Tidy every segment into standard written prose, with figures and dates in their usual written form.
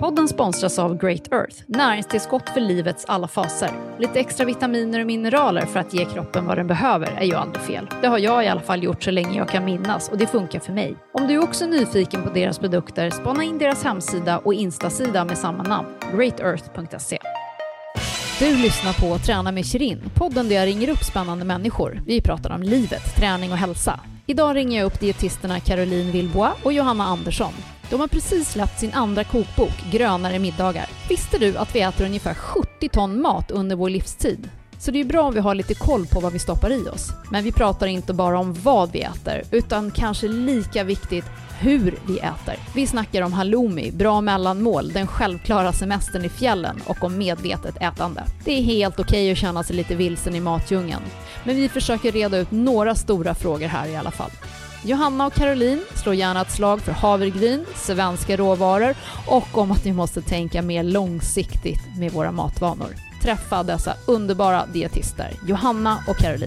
Podden sponsras av Great Earth, näringstillskott för livets alla faser. Lite extra vitaminer och mineraler för att ge kroppen vad den behöver är ju aldrig fel. Det har jag i alla fall gjort så länge jag kan minnas och det funkar för mig. Om du är också nyfiken på deras produkter, spana in deras hemsida och instasida med samma namn, greatearth.se. Du lyssnar på Träna med Shirin, podden där jag ringer upp spännande människor. Vi pratar om livet, träning och hälsa. Idag ringer jag upp dietisterna Caroline Villbois och Johanna Andersson. De har precis släppt sin andra kokbok, Grönare middagar. Visste du att vi äter ungefär 70 ton mat under vår livstid? Så det är bra om vi har lite koll på vad vi stoppar i oss. Men vi pratar inte bara om vad vi äter, utan kanske lika viktigt hur vi äter. Vi snackar om halloumi, bra mellanmål, den självklara semestern i fjällen och om medvetet ätande. Det är helt okej att känna sig lite vilsen i matdjungeln. Men vi försöker reda ut några stora frågor här i alla fall. Johanna och Caroline slår gärna ett slag för havregryn, svenska råvaror och om att vi måste tänka mer långsiktigt med våra matvanor. Träffa dessa underbara dietister, Johanna och Caroline.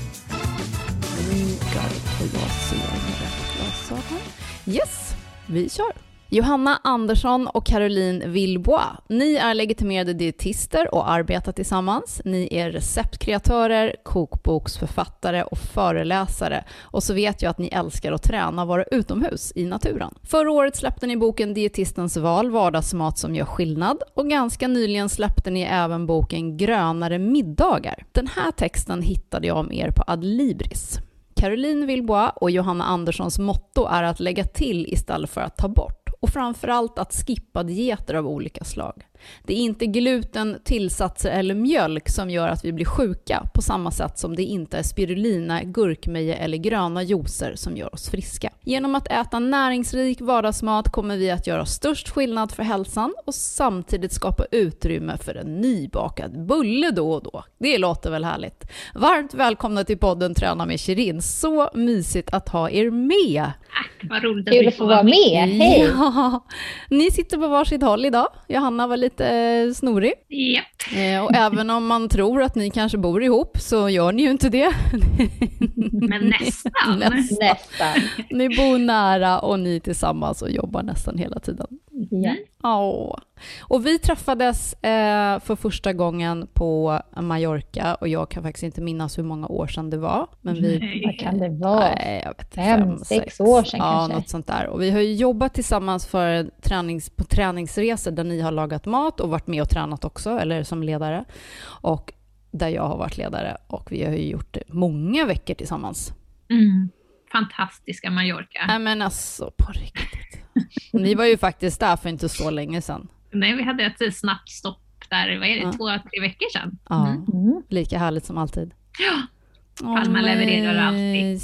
Yes, vi kör. Johanna Andersson och Caroline Villbois. Ni är legitimerade dietister och arbetar tillsammans. Ni är receptkreatörer, kokboksförfattare och föreläsare. Och så vet jag att ni älskar att träna och vara utomhus i naturen. Förra året släppte ni boken Dietistens val, vardagsmat som gör skillnad. Och ganska nyligen släppte ni även boken Grönare middagar. Den här texten hittade jag om er på Adlibris. Caroline Villbois och Johanna Anderssons motto är att lägga till istället för att ta bort. Och framförallt att skippa dieter av olika slag. Det är inte gluten, tillsatser eller mjölk som gör att vi blir sjuka på samma sätt som det inte är spirulina, gurkmeja eller gröna juicer som gör oss friska. Genom att äta näringsrik vardagsmat kommer vi att göra störst skillnad för hälsan och samtidigt skapa utrymme för en nybakad bulle då och då. Det låter väl härligt. Varmt välkomna till podden Träna med Shirin. Så mysigt att ha er med. Vad roligt att vi får vara med. Hej! Ja, ni sitter på varsitt håll idag. Johanna var lite snorig. Ja. Och även om man tror att ni kanske bor ihop så gör ni ju inte det. Men nästan. Ni bor nära och ni tillsammans och jobbar nästan hela tiden. Ja. Åh. Och vi träffades för första gången på Mallorca och jag kan faktiskt inte minnas hur många år sedan det var. Men Vad kan det vara? Nej, jag vet, 5-6 år sedan kanske. Ja, något sånt där. Och vi har ju jobbat tillsammans på träningsresor där ni har lagat mat och varit med och tränat också, eller som ledare. Och där jag har varit ledare och vi har ju gjort många veckor tillsammans. Fantastiska Mallorca. Nej men alltså, på riktigt. Ni var ju faktiskt där för inte så länge sedan. Nej, vi hade ett snabbt stopp där, vad är det, 2-3 veckor sedan. Ja, lika härligt som alltid. Ja, Palma levererar alltid.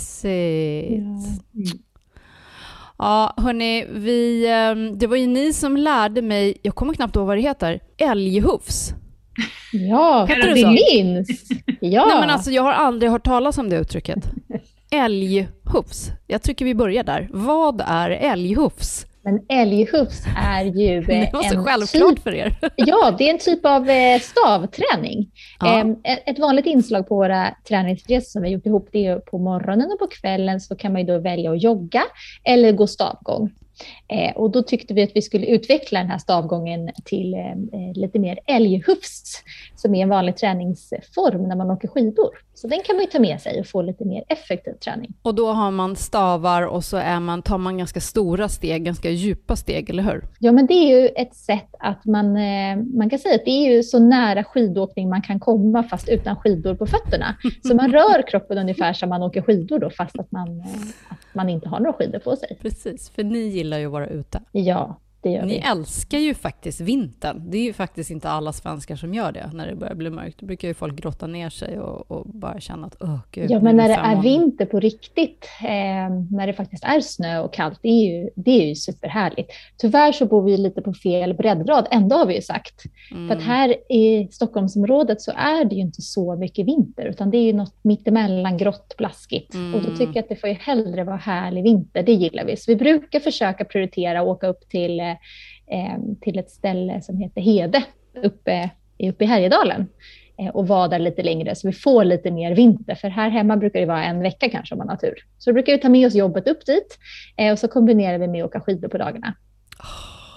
Ja, hörni, det var ju ni som lärde mig, jag kommer knappt ihåg vad det heter, älghufs. Ja, heter det minns. Ja. Nej men alltså, jag har aldrig hört talas om det uttrycket. Älghufs. Jag tycker vi börjar där. Vad är älghufs? Men älghufs är ju det var så självklart för er. Ja, det är en typ av stavträning. Ja. Ett vanligt inslag på våra träningsresor som vi har gjort ihop, det är på morgonen och på kvällen så kan man ju då välja att jogga eller gå stavgång. Och då tyckte vi att vi skulle utveckla den här stavgången till lite mer älghufs som är en vanlig träningsform när man åker skidor. Så den kan man ju ta med sig och få lite mer effektiv träning. Och då har man stavar och så tar man ganska stora steg, ganska djupa steg, eller hur? Ja, men det är ju ett sätt att man kan säga att det är ju så nära skidåkning man kan komma fast utan skidor på fötterna. Så man rör kroppen ungefär som man åker skidor då, fast att man inte har några skidor på sig. Precis, för ni gillar ju att vara ute. Ja, det gör vi. Ni älskar ju faktiskt vintern. Det är ju faktiskt inte alla svenskar som gör det när det börjar bli mörkt. Då brukar ju folk grotta ner sig och bara känna att gud, ja, men när det är vinter på riktigt, när det faktiskt är snö och kallt, det är ju superhärligt. Tyvärr så bor vi lite på fel breddgrad, ändå har vi ju sagt. För att här i Stockholmsområdet så är det ju inte så mycket vinter, utan det är ju något mittemellan grått, blaskigt. Och då tycker jag att det får ju hellre vara härlig vinter, det gillar vi. Så vi brukar försöka prioritera och åka upp till ett ställe som heter Hede uppe i Härjedalen och vara där lite längre så vi får lite mer vinter, för här hemma brukar det vara en vecka kanske om man har tur. Så då brukar vi ta med oss jobbet upp dit och så kombinerar vi med att åka skidor på dagarna.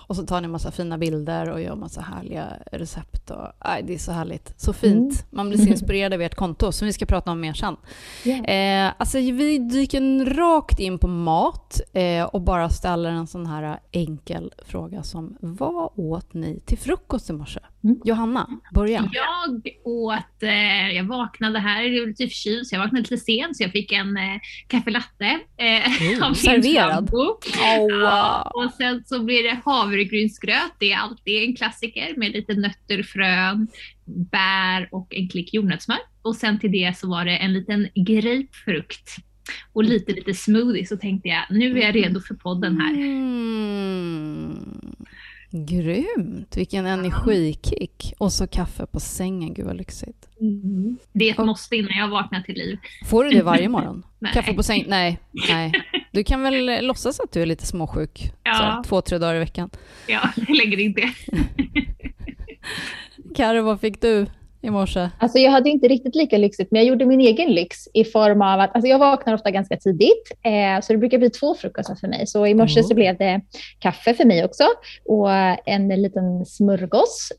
Och så tar ni massa fina bilder och gör massa härliga recept. Och, det är så härligt. Så fint. Man blir så inspirerad av ert konto som vi ska prata om mer sen. Alltså vi dyker rakt in på mat och bara ställer en sån här enkel fråga som: vad åt ni till frukost i morse? Johanna, börja. Jag vaknade här, jag är lite förkyld så jag vaknade lite sent så jag fick en kaffelatte av serverad. Ja, och sen så blir det havregrynsgröt, det är alltid en klassiker med lite nötter, frön, bär och en klick jordnötssmör. Och sen till det så var det en liten grapefrukt och lite smoothie, så tänkte jag, nu är jag redo för podden här. Grymt, vilken energikick. Och så kaffe på sängen, gud vad lyxigt. Det är ett måste innan jag vaknar till liv. Får du det varje morgon? Nej. Kaffe på sängen? Nej. Du kan väl låtsas att du är lite småsjuk, ja. Så 2-3 dagar i veckan. Ja, jag lägger in det. Karo, vad fick du i morse? Alltså jag hade inte riktigt lika lyxigt, men jag gjorde min egen lyx i form av att jag vaknar ofta ganska tidigt, så det brukar bli 2 frukostar för mig. Så i morse så blev det kaffe för mig också och en liten smörgås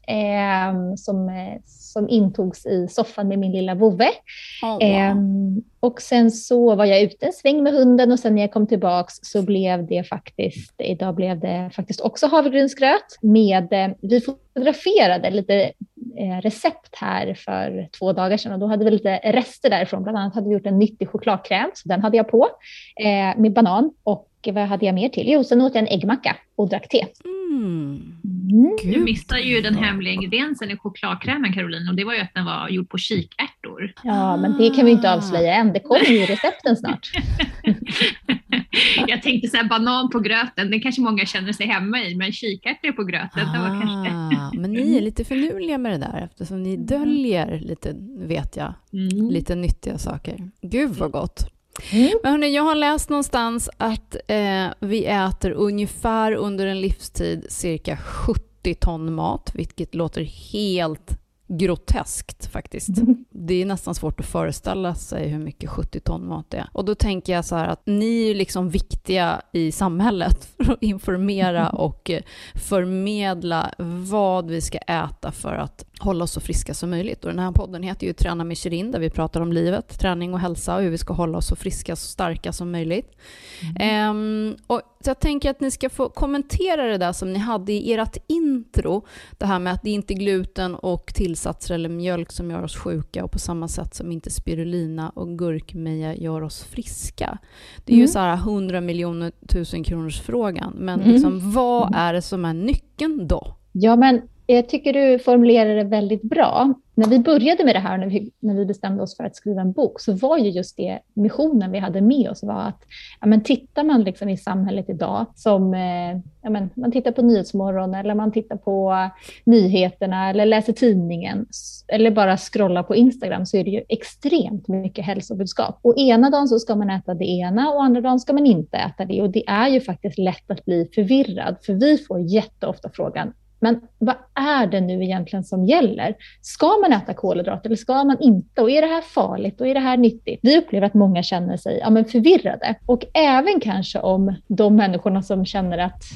som intogs i soffan med min lilla vovve. Och sen så var jag ute en sväng med hunden och sen när jag kom tillbaks så blev det faktiskt också havregrynsgröt med, vi fotograferade lite recept här för 2 dagar sedan och då hade vi lite rester därifrån. Bland annat hade vi gjort en nyttig chokladkräm, så den hade jag på med banan. Och vad hade jag mer till? Jo, sen åt jag en äggmacka och drack te. Du missade ju den hemliga ingrediensen i chokladkrämen, Caroline, och det var ju att den var gjord på kikärtor. Ja, men det kan vi inte avslöja än. Det kommer ju i recepten snart. Jag tänkte så här, banan på gröten, det kanske många känner sig hemma i, men kikärtor på gröten, det var kanske... Men ni är lite finurliga med det där, eftersom ni döljer lite, vet jag, lite nyttiga saker. Gud vad gott. Men hörni, jag har läst någonstans att vi äter ungefär under en livstid cirka 70 ton mat, vilket låter helt groteskt faktiskt. Det är nästan svårt att föreställa sig hur mycket 70 ton mat är. Och då tänker jag så här att ni är liksom viktiga i samhället för att informera och förmedla vad vi ska äta för att hålla oss så friska som möjligt. Och den här podden heter ju Träna med Shirin, där vi pratar om livet, träning och hälsa och hur vi ska hålla oss så friska och starka som möjligt. Och så jag tänker att ni ska få kommentera det där som ni hade i ert intro. Det här med att det inte är gluten och tillsatser eller mjölk som gör oss sjuka och på samma sätt som inte spirulina och gurkmeja gör oss friska. Det är ju så här 100 miljoner 1000 kronors frågan. Men liksom, vad är det som är nyckeln då? Ja, men jag tycker du formulerar det väldigt bra. När vi började med det här, när vi bestämde oss för att skriva en bok, så var ju just det missionen vi hade med oss var att tittar man liksom i samhället idag som man tittar på Nyhetsmorgon eller man tittar på nyheterna eller läser tidningen eller bara scrollar på Instagram, så är det ju extremt mycket hälsobudskap. Och ena dagen så ska man äta det ena och andra dagen ska man inte äta det. Och det är ju faktiskt lätt att bli förvirrad, för vi får jätteofta frågan: men vad är det nu egentligen som gäller? Ska man äta kolhydrater eller ska man inte? Och är det här farligt och är det här nyttigt? Vi upplever att många känner sig förvirrade. Och även kanske om de människorna som känner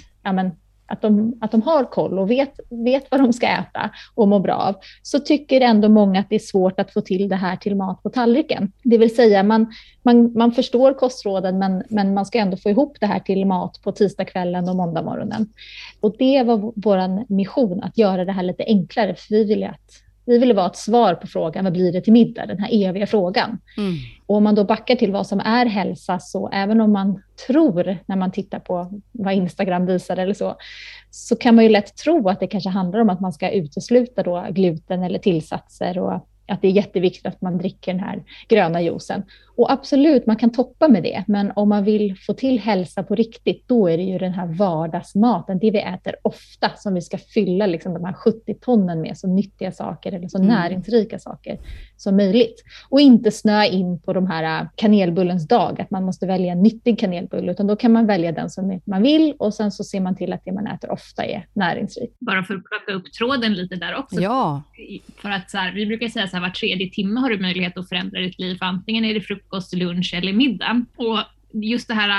att de har koll och vet vad de ska äta och må bra av, så tycker ändå många att det är svårt att få till det här till mat på tallriken. Det vill säga man förstår kostråden, men man ska ändå få ihop det här till mat på tisdagskvällen och måndagmorgonen. Och det var vår mission, att göra det här lite enklare, för vi ville vara ett svar på frågan, vad blir det till middag? Den här eviga frågan. Och om man då backar till vad som är hälsa, så även om man tror, när man tittar på vad Instagram visar eller så kan man ju lätt tro att det kanske handlar om att man ska utesluta då gluten eller tillsatser och att det är jätteviktigt att man dricker den här gröna juicen. Och absolut, man kan toppa med det. Men om man vill få till hälsa på riktigt, då är det ju den här vardagsmaten, det vi äter ofta, som vi ska fylla liksom de här 70 tonnen med så nyttiga saker eller så näringsrika saker som möjligt. Och inte snöa in på de här kanelbullens dag, att man måste välja en nyttig kanelbulle, utan då kan man välja den som man vill och sen så ser man till att det man äter ofta är näringsrikt. Bara för att plocka upp tråden lite där också. Ja. För att vi brukar säga så här, var 3:e timme har du möjlighet att förändra ditt liv. Antingen är det frukost, lunch eller middag. Och just det här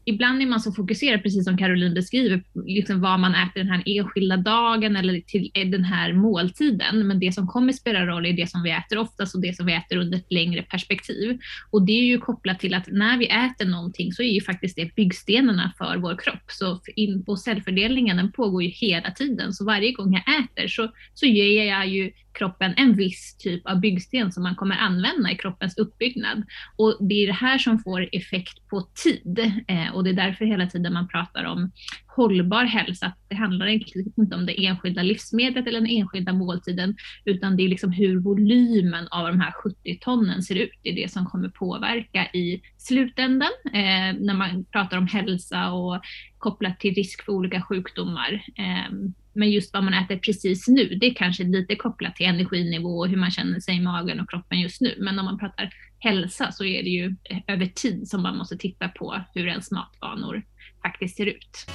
ibland är man så fokuserad, precis som Caroline beskriver, liksom vad man äter den här enskilda dagen eller till den här måltiden. Men det som kommer spela roll är det som vi äter oftast och det som vi äter under ett längre perspektiv. Och det är ju kopplat till att när vi äter någonting så är ju faktiskt det byggstenarna för vår kropp. Så och cellfördelningen den pågår ju hela tiden. Så varje gång jag äter så ger jag ju kroppen en viss typ av byggsten som man kommer använda i kroppens uppbyggnad. Och det är det här som får effekt på tid. Och det är därför hela tiden man pratar om hållbar hälsa. Det handlar egentligen inte om det enskilda livsmedlet eller den enskilda måltiden, utan det är liksom hur volymen av de här 70 tonnen ser ut. Det är det som kommer påverka i slutändan när man pratar om hälsa och kopplat till risk för olika sjukdomar. Men just vad man äter precis nu, det är kanske lite kopplat till energinivå och hur man känner sig i magen och kroppen just nu. Men om man pratar hälsa så är det ju över tid som man måste titta på hur ens matvanor faktiskt ser ut.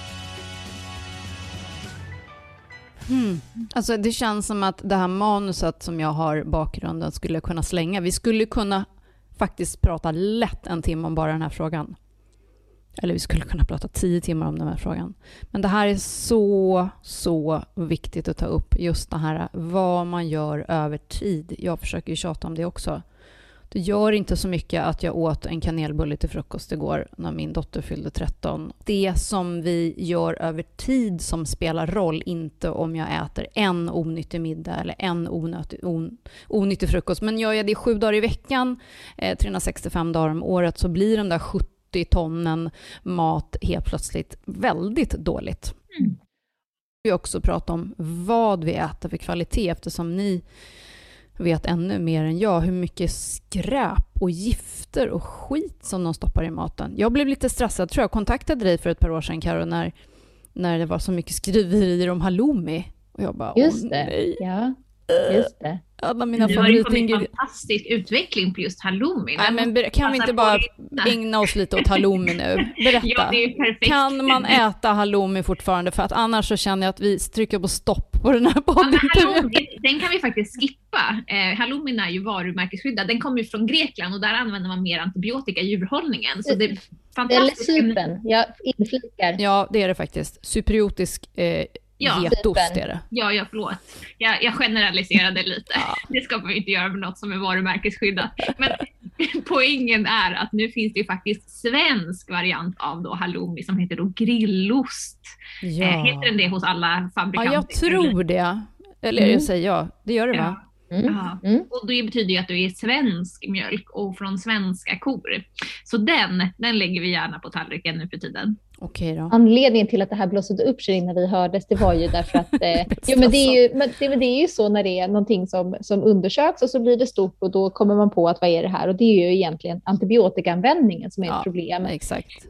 Alltså det känns som att det här manuset som jag har bakgrunden skulle kunna slänga. Vi skulle kunna faktiskt prata lätt en timme om bara den här frågan. Eller vi skulle kunna prata 10 timmar om den här frågan. Men det här är så viktigt att ta upp. Just det här vad man gör över tid. Jag försöker ju tjata om det också. Det gör inte så mycket att jag åt en kanelbulle till frukost igår när min dotter fyllde 13. Det som vi gör över tid som spelar roll, inte om jag äter en onyttig middag eller en onyttig frukost. Men gör jag det 7 dagar i veckan, 365 dagar om året, så blir de där 70 tonnen mat helt plötsligt väldigt dåligt. Vi också prata om vad vi äter för kvalitet, eftersom ni vet ännu mer än jag hur mycket skräp och gifter och skit som de stoppar i maten. Jag blev lite stressad, tror jag kontaktade dig för ett par år sedan, Karo, när det var så mycket skriverier om halloumi. Och jag bara, just det, nej. Ja, just det. Alla mina favoritingredienser. En fantastisk utveckling på just halloumi. Nej, men kan vi inte bara ägna oss lite åt halloumi nu? Berätta. Ja, det är perfekt. Kan man äta halloumi fortfarande? För att annars så känner jag att vi trycker på stopp på den här podden. Ja, den kan vi faktiskt skippa. Halloumin är ju varumärkesskyddad. Den kommer ju från Grekland och där använder man mer antibiotika i djurhållningen. Så det är fantastiskt. Eller supen, jag inflikar. Ja, det är det faktiskt. Superiotisk getost är det. Ja, förlåt. Jag generaliserade lite. Ja. Det ska man inte göra med något som är varumärkesskyddat. Men poängen är att nu finns det ju faktiskt svensk variant av då halloumi som heter då grillost. Ja. Heter den det hos alla fabrikanter? Ja, jag tror det. Eller jag säger ja. Det gör det, va? Och det betyder ju att du är svensk mjölk och från svenska kor. Så den lägger vi gärna på tallriken nu för tiden. Okej då. Anledningen till att det här blossade upp sig innan vi hördes, det var ju därför att men det är ju så när det är någonting som undersöks och så blir det stort och då kommer man på att vad är det här, och det är ju egentligen antibiotikaanvändningen som är ett problem. Exakt.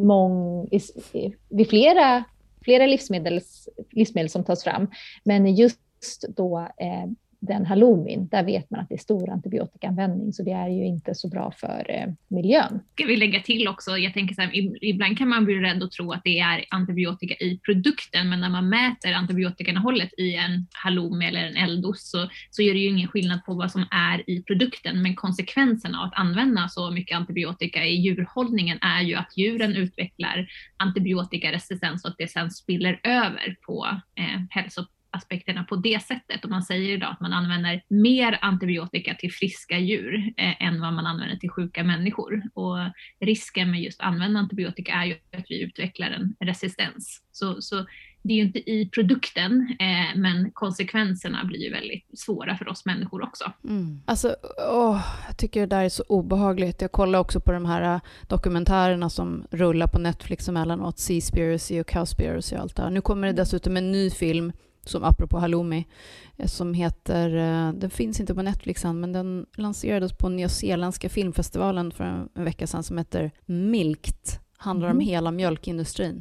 Vid flera livsmedel som tas fram, men just då den halloumin, där vet man att det är stor antibiotikaanvändning, så det är ju inte så bra för miljön. Ska vi lägga till också, jag tänker så här, ibland kan man bli rädd och tro att det är antibiotika i produkten, men när man mäter antibiotikainnehållet i en halloumi eller en eldost så är det ju ingen skillnad på vad som är i produkten, men konsekvenserna av att använda så mycket antibiotika i djurhållningen är ju att djuren utvecklar antibiotikaresistens och att det sen spiller över på hälsoaspekterna på det sättet. Och man säger idag att man använder mer antibiotika till friska djur än vad man använder till sjuka människor. Och risken med just att använda antibiotika är ju att vi utvecklar en resistens. Så det är ju inte i produkten, men konsekvenserna blir ju väldigt svåra för oss människor också. Alltså, jag tycker det där är så obehagligt. Jag kollar också på de här dokumentärerna som rullar på Netflix emellanåt, Seaspiracy och Cowspiracy och allt det här. Nu kommer det dessutom en ny film som apropå halloumi, som heter, den finns inte på Netflix än, men den lanserades på nyzeeländska filmfestivalen för en vecka sedan, som heter Milked. Handlar om hela mjölkindustrin.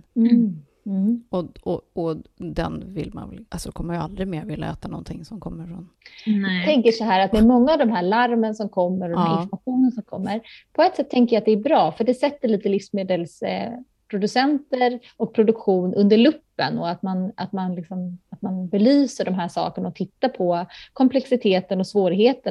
Och den vill man väl, alltså kommer jag aldrig mer vilja äta någonting som kommer från. Nej. Jag tänker så här att med många av de här larmen som kommer och den här informationen som kommer, på ett sätt tänker jag att det är bra, för det sätter lite livsmedelsproducenter och produktion under luppen, och att man belyser de här sakerna och tittar på komplexiteten och svårigheterna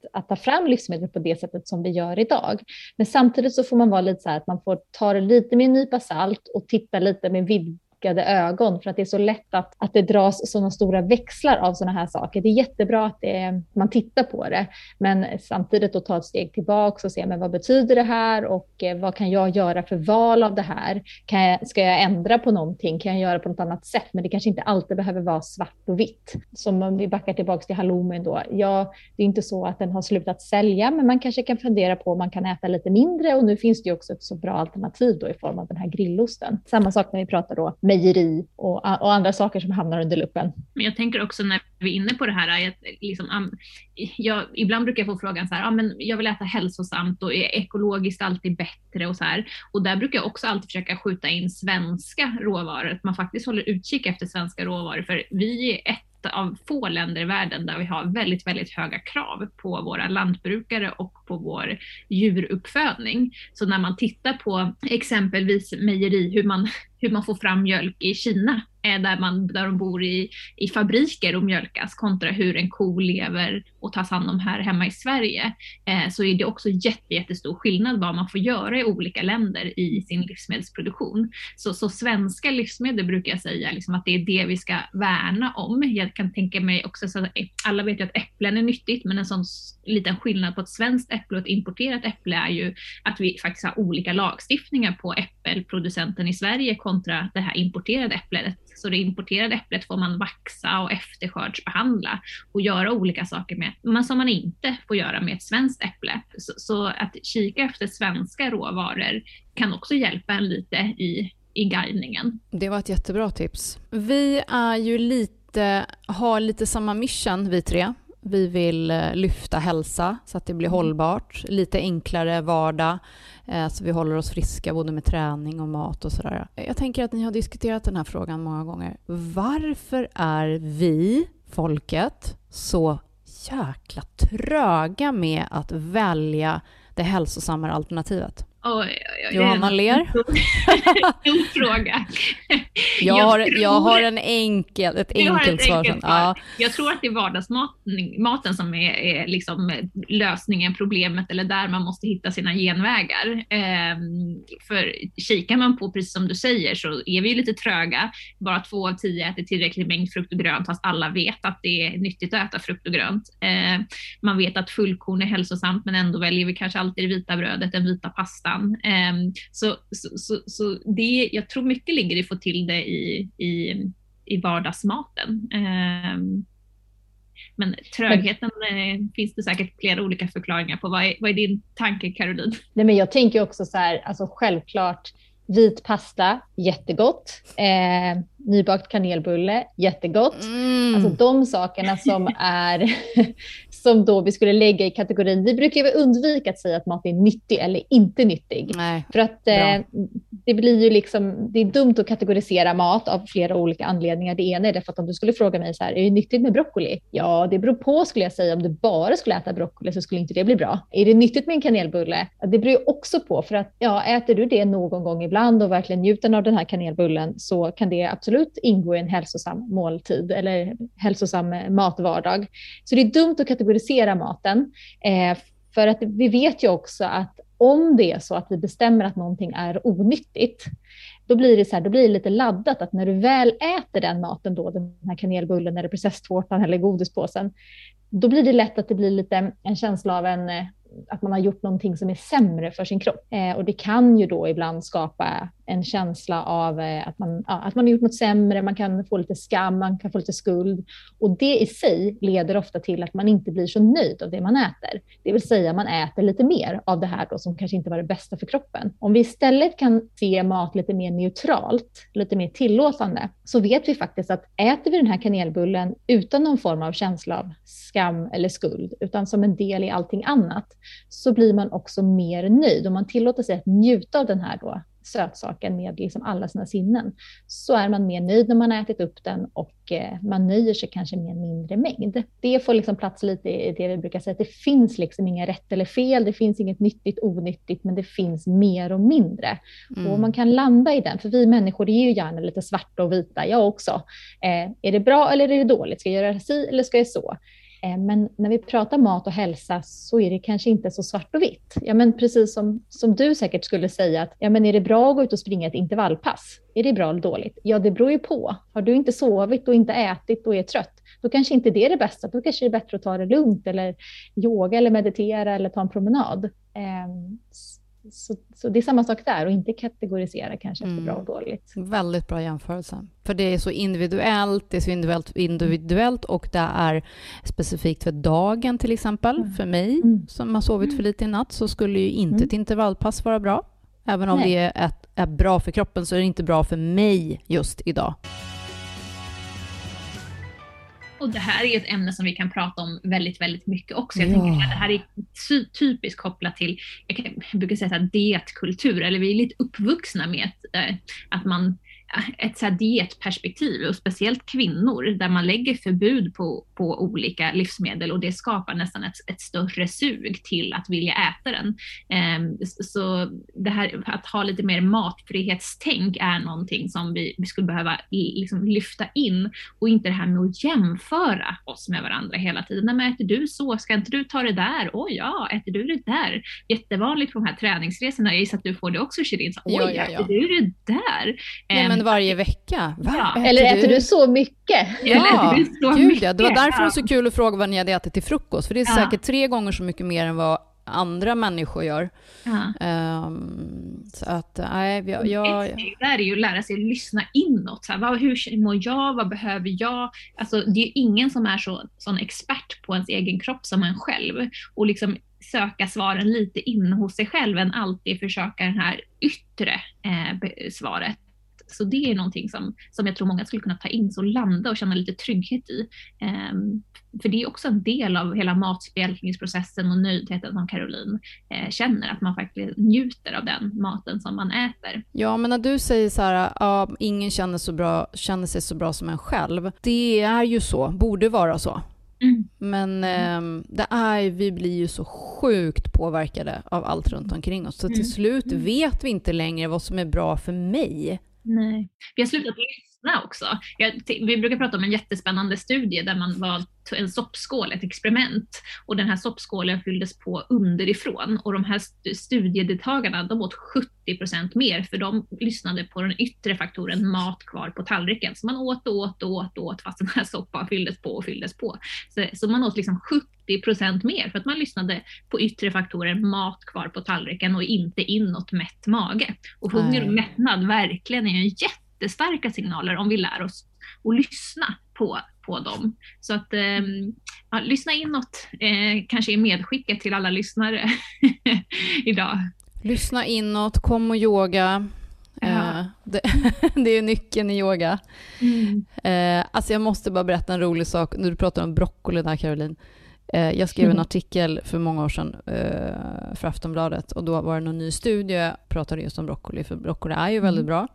att ta fram livsmedel på det sättet som vi gör idag. Men samtidigt så får man vara lite så här att man får ta det lite med en nypa salt och titta lite med vidgade ögon, för att det är så lätt att det dras sådana stora växlar av sådana här saker. Det är jättebra att man tittar på det, men samtidigt då ta ett steg tillbaka och se, men vad betyder det här och vad kan jag göra för val av det här? Ska jag ändra på någonting? Kan jag göra på något annat sätt? Men det kanske inte alltid behöver vara svart och vitt. Som om vi backar tillbaka till halloumin då. Ja, det är inte så att den har slutat sälja, men man kanske kan fundera på om man kan äta lite mindre, och nu finns det ju också ett så bra alternativ då i form av den här grillosten. Samma sak när vi pratar då mejeri och andra saker som hamnar under luppen. Men jag tänker också när vi är inne på det här, att liksom, ibland brukar jag få frågan så här, men jag vill äta hälsosamt och är ekologiskt alltid bättre och så här. Och där brukar jag också alltid försöka skjuta in svenska råvaror, att man faktiskt håller utkik efter svenska råvaror, för vi är ett av få länder i världen där vi har väldigt, väldigt höga krav på våra lantbrukare och på vår djuruppfödning. Så när man tittar på exempelvis mejeri, hur man får fram mjölk i Kina, där de bor i fabriker och mjölkas, kontra hur en ko lever och tas hand om här hemma i Sverige, så är det också jättestor skillnad vad man får göra i olika länder i sin livsmedelsproduktion. Så svenska livsmedel brukar jag säga liksom att det är det vi ska värna om. Jag kan tänka mig också, så att alla vet ju att äpplen är nyttigt, men en sån liten skillnad på ett svenskt äpple och ett importerat äpple är ju att vi faktiskt har olika lagstiftningar på äppelproducenten i Sverige kontra det här importerade äpplet. Så det importerade äpplet får man vaxa och efterskördsbehandla och göra olika saker med, men som man inte får göra med ett svenskt äpple. Så att kika efter svenska råvaror kan också hjälpa en lite i guidningen. Det var ett jättebra tips. Vi är ju har lite samma mission, vi tre. Vi vill lyfta hälsa så att det blir hållbart, lite enklare vardag, så vi håller oss friska både med träning och mat och sådär. Jag tänker att ni har diskuterat den här frågan många gånger. Varför är vi, folket, så jäkla tröga med att välja det hälsosammare alternativet? Johanna ler. Stor fråga. Jag har ett enkelt svar. Ja. Jag tror att det är vardagsmaten som är liksom lösningen, problemet, eller där man måste hitta sina genvägar. För kikar man på, precis som du säger, så är vi ju lite tröga. Bara 2 av 10 äter tillräcklig mängd frukt och grönt, fast alla vet att det är nyttigt att äta frukt och grönt. Man vet att fullkorn är hälsosamt, men ändå väljer vi kanske alltid det vita brödet, den vita pastan. Så det, jag tror mycket ligger i att få till det i vardagsmaten. Men trögheten finns det säkert flera olika förklaringar på. Vad är din tanke, Caroline? Nej, men jag tänker också så här, alltså självklart vit pasta, jättegott. Nybakt kanelbulle, jättegott. Alltså de sakerna som är som då vi skulle lägga i kategorin. Vi brukar ju undvika att säga att mat är nyttig eller inte nyttig. Nej, för att det blir ju liksom, det är dumt att kategorisera mat av flera olika anledningar. Det ena är därför att om du skulle fråga mig så här, är det nyttigt med broccoli? Ja, det beror på, skulle jag säga. Om du bara skulle äta broccoli så skulle inte det bli bra. Är det nyttigt med en kanelbulle? Det beror ju också på, för att äter du det någon gång ibland och verkligen njuter av den här kanelbullen, så kan det absolut ingå i en hälsosam måltid eller hälsosam matvardag. Så det är dumt att kategorisera maten, för att vi vet ju också att om det är så att vi bestämmer att någonting är onyttigt, då blir det så här, då blir det lite laddat att när du väl äter den maten då, den här kanelbullen eller processtårtan eller godispåsen, då blir det lätt att det blir lite en känsla av att man har gjort någonting som är sämre för sin kropp. Och det kan ju då ibland skapa en känsla av att man har gjort något sämre, man kan få lite skam, man kan få lite skuld. Och det i sig leder ofta till att man inte blir så nöjd av det man äter. Det vill säga man äter lite mer av det här då som kanske inte var det bästa för kroppen. Om vi istället kan se mat lite mer neutralt, lite mer tillåtande, så vet vi faktiskt att äter vi den här kanelbullen utan någon form av känsla av skam eller skuld, utan som en del i allting annat, så blir man också mer nöjd. Om man tillåter sig att njuta av den här då sötsaken med liksom alla sina sinnen, så är man mer nöjd när man har ätit upp den, och man nöjer sig kanske med en mindre mängd. Det får liksom plats lite i det vi brukar säga, att det finns liksom inga rätt eller fel, det finns inget nyttigt, onyttigt, men det finns mer och mindre. Och man kan landa i den, för vi människor är ju gärna lite svarta och vita, jag också. Är det bra eller är det dåligt? Ska jag göra si eller ska jag så? Men när vi pratar mat och hälsa så är det kanske inte så svart och vitt. Ja, men precis som du säkert skulle säga att ja, men är det bra att gå ut och springa ett intervallpass? Är det bra eller dåligt? Ja, det beror ju på. Har du inte sovit och inte ätit och är trött, då kanske inte det är det bästa. Då kanske det är bättre att ta det lugnt eller yoga eller meditera eller ta en promenad. Så det är samma sak där och inte kategorisera kanske efter bra och dåligt. Väldigt bra jämförelse. För det är så individuellt, individuellt och det är specifikt för dagen till exempel. För mig som har sovit för lite i natt så skulle ju inte ett intervallpass vara bra. Även om det är bra för kroppen så är det inte bra för mig just idag. Och det här är ju ett ämne som vi kan prata om väldigt, väldigt mycket också. Jag tänker att det här är typiskt kopplat till, jag brukar säga att dietkultur, eller vi är lite uppvuxna med att man ett så här dietperspektiv och speciellt kvinnor där man lägger förbud på olika livsmedel och det skapar nästan ett större sug till att vilja äta den. Så det här att ha lite mer matfrihetstänk är någonting som vi skulle behöva liksom lyfta in och inte det här med att jämföra oss med varandra hela tiden. Nej, men äter du så? Ska inte du ta det där? Oj ja, äter du det där? Jättevanligt på de här träningsresorna. Jag gissar att du får det också, Shirin. Oj, ja. Äter du det där? Ja, men varje vecka. Ja. Eller äter du så mycket? Ja, gud ja. Det var därför det var så kul att fråga vad ni hade ätit till frukost. För det är säkert 3 gånger så mycket mer än vad andra människor gör. Så att, nej, Ett steg där är ju att lära sig att lyssna inåt. Så här, hur mår jag? Vad behöver jag? Alltså, det är ingen som är sån expert på ens egen kropp som en själv. Och liksom söka svaren lite in hos sig själv än alltid försöka den här yttre svaret. Så det är någonting som jag tror många skulle kunna ta in och landa och känna lite trygghet i. För det är också en del av hela matspjälkningsprocessen och nöjdheten som Caroline känner, att man faktiskt njuter av den maten som man äter. Ja, men när du säger så här, ingen känner sig så bra som en själv. Det är ju så, borde vara så. Men vi blir ju så sjukt påverkade av allt runt omkring oss. Så till slut vet vi inte längre vad som är bra för mig. Nej, vi har slutat lyssna också. Vi brukar prata om en jättespännande studie där man var en soppskål, ett experiment. Och den här soppskålen fylldes på underifrån. Och de här studiedeltagarna, de åt 70% mer för de lyssnade på den yttre faktoren mat kvar på tallriken. Så man åt fast den här soppan fylldes på. Så man åt liksom 70% mer för att man lyssnade på yttre faktorer mat kvar på tallriken och inte inåt mätt mage. Och hunger och mättnad verkligen är ju jättestarka signaler om vi lär oss att lyssna på dem. Så att lyssna inåt kanske är medskicket till alla lyssnare idag. Lyssna inåt, kom och yoga. Det är nyckeln i yoga. Alltså jag måste bara berätta en rolig sak. Nu pratar om broccoli där, Caroline. Jag skrev en artikel för många år sedan för Aftonbladet och då var det någon ny studie pratade just om broccoli, för broccoli är ju väldigt bra.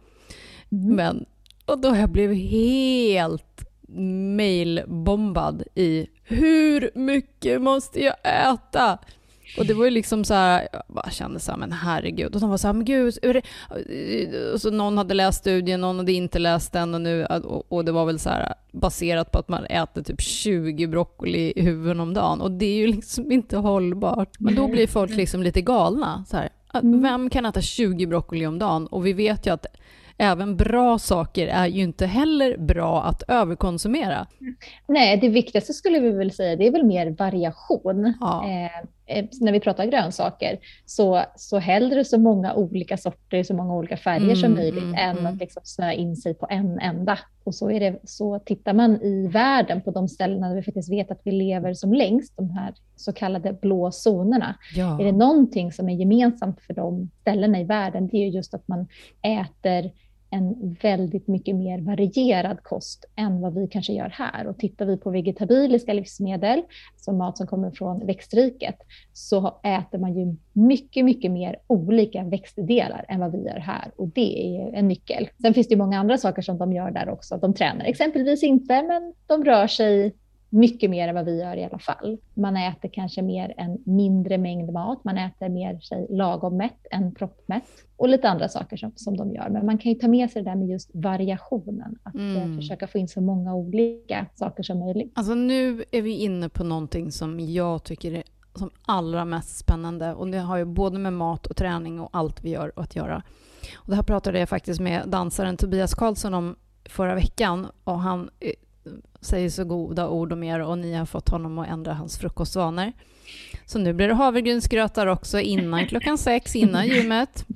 Och då jag blev helt mailbombad i hur mycket måste jag äta? Och det var ju liksom så här, jag bara kände så här, men herregud. Och de var så här, men gud, och så någon hade läst studien, någon hade inte läst den och det var väl så här baserat på att man äter typ 20 broccoli i huvuden om dagen. Och det är ju liksom inte hållbart. Men då blir folk liksom lite galna. Så här, vem kan äta 20 broccoli om dagen? Och vi vet ju att även bra saker är ju inte heller bra att överkonsumera. Nej, det viktigaste skulle vi väl säga, det är väl mer variation. Ja. När vi pratar grönsaker så hellre så många olika sorter, så många olika färger som möjligt än att liksom snöa in sig på en enda. Och så tittar man i världen på de ställena där vi faktiskt vet att vi lever som längst, de här så kallade blå zonerna. Ja. Är det någonting som är gemensamt för de ställena i världen, det är just att man äter en väldigt mycket mer varierad kost än vad vi kanske gör här. Och tittar vi på vegetabiliska livsmedel, som mat som kommer från växtriket, så äter man ju mycket, mycket mer olika växtdelar än vad vi gör här. Och det är en nyckel. Sen finns det ju många andra saker som de gör där också. De tränar exempelvis inte, men de rör sig mycket mer än vad vi gör i alla fall. Man äter kanske mer en mindre mängd mat. Man äter mer lagom mätt än proppmätt. Och lite andra saker som de gör. Men man kan ju ta med sig det där med just variationen. Att försöka få in så många olika saker som möjligt. Alltså nu är vi inne på någonting som jag tycker är som allra mest spännande. Och det har ju både med mat och träning och allt vi gör att göra. Och det här pratade jag faktiskt med dansaren Tobias Karlsson om förra veckan. Och han säger så goda ord om er och ni har fått honom att ändra hans frukostvanor. Så nu blir det havregrynsgröt där också innan 6:00, innan gymmet.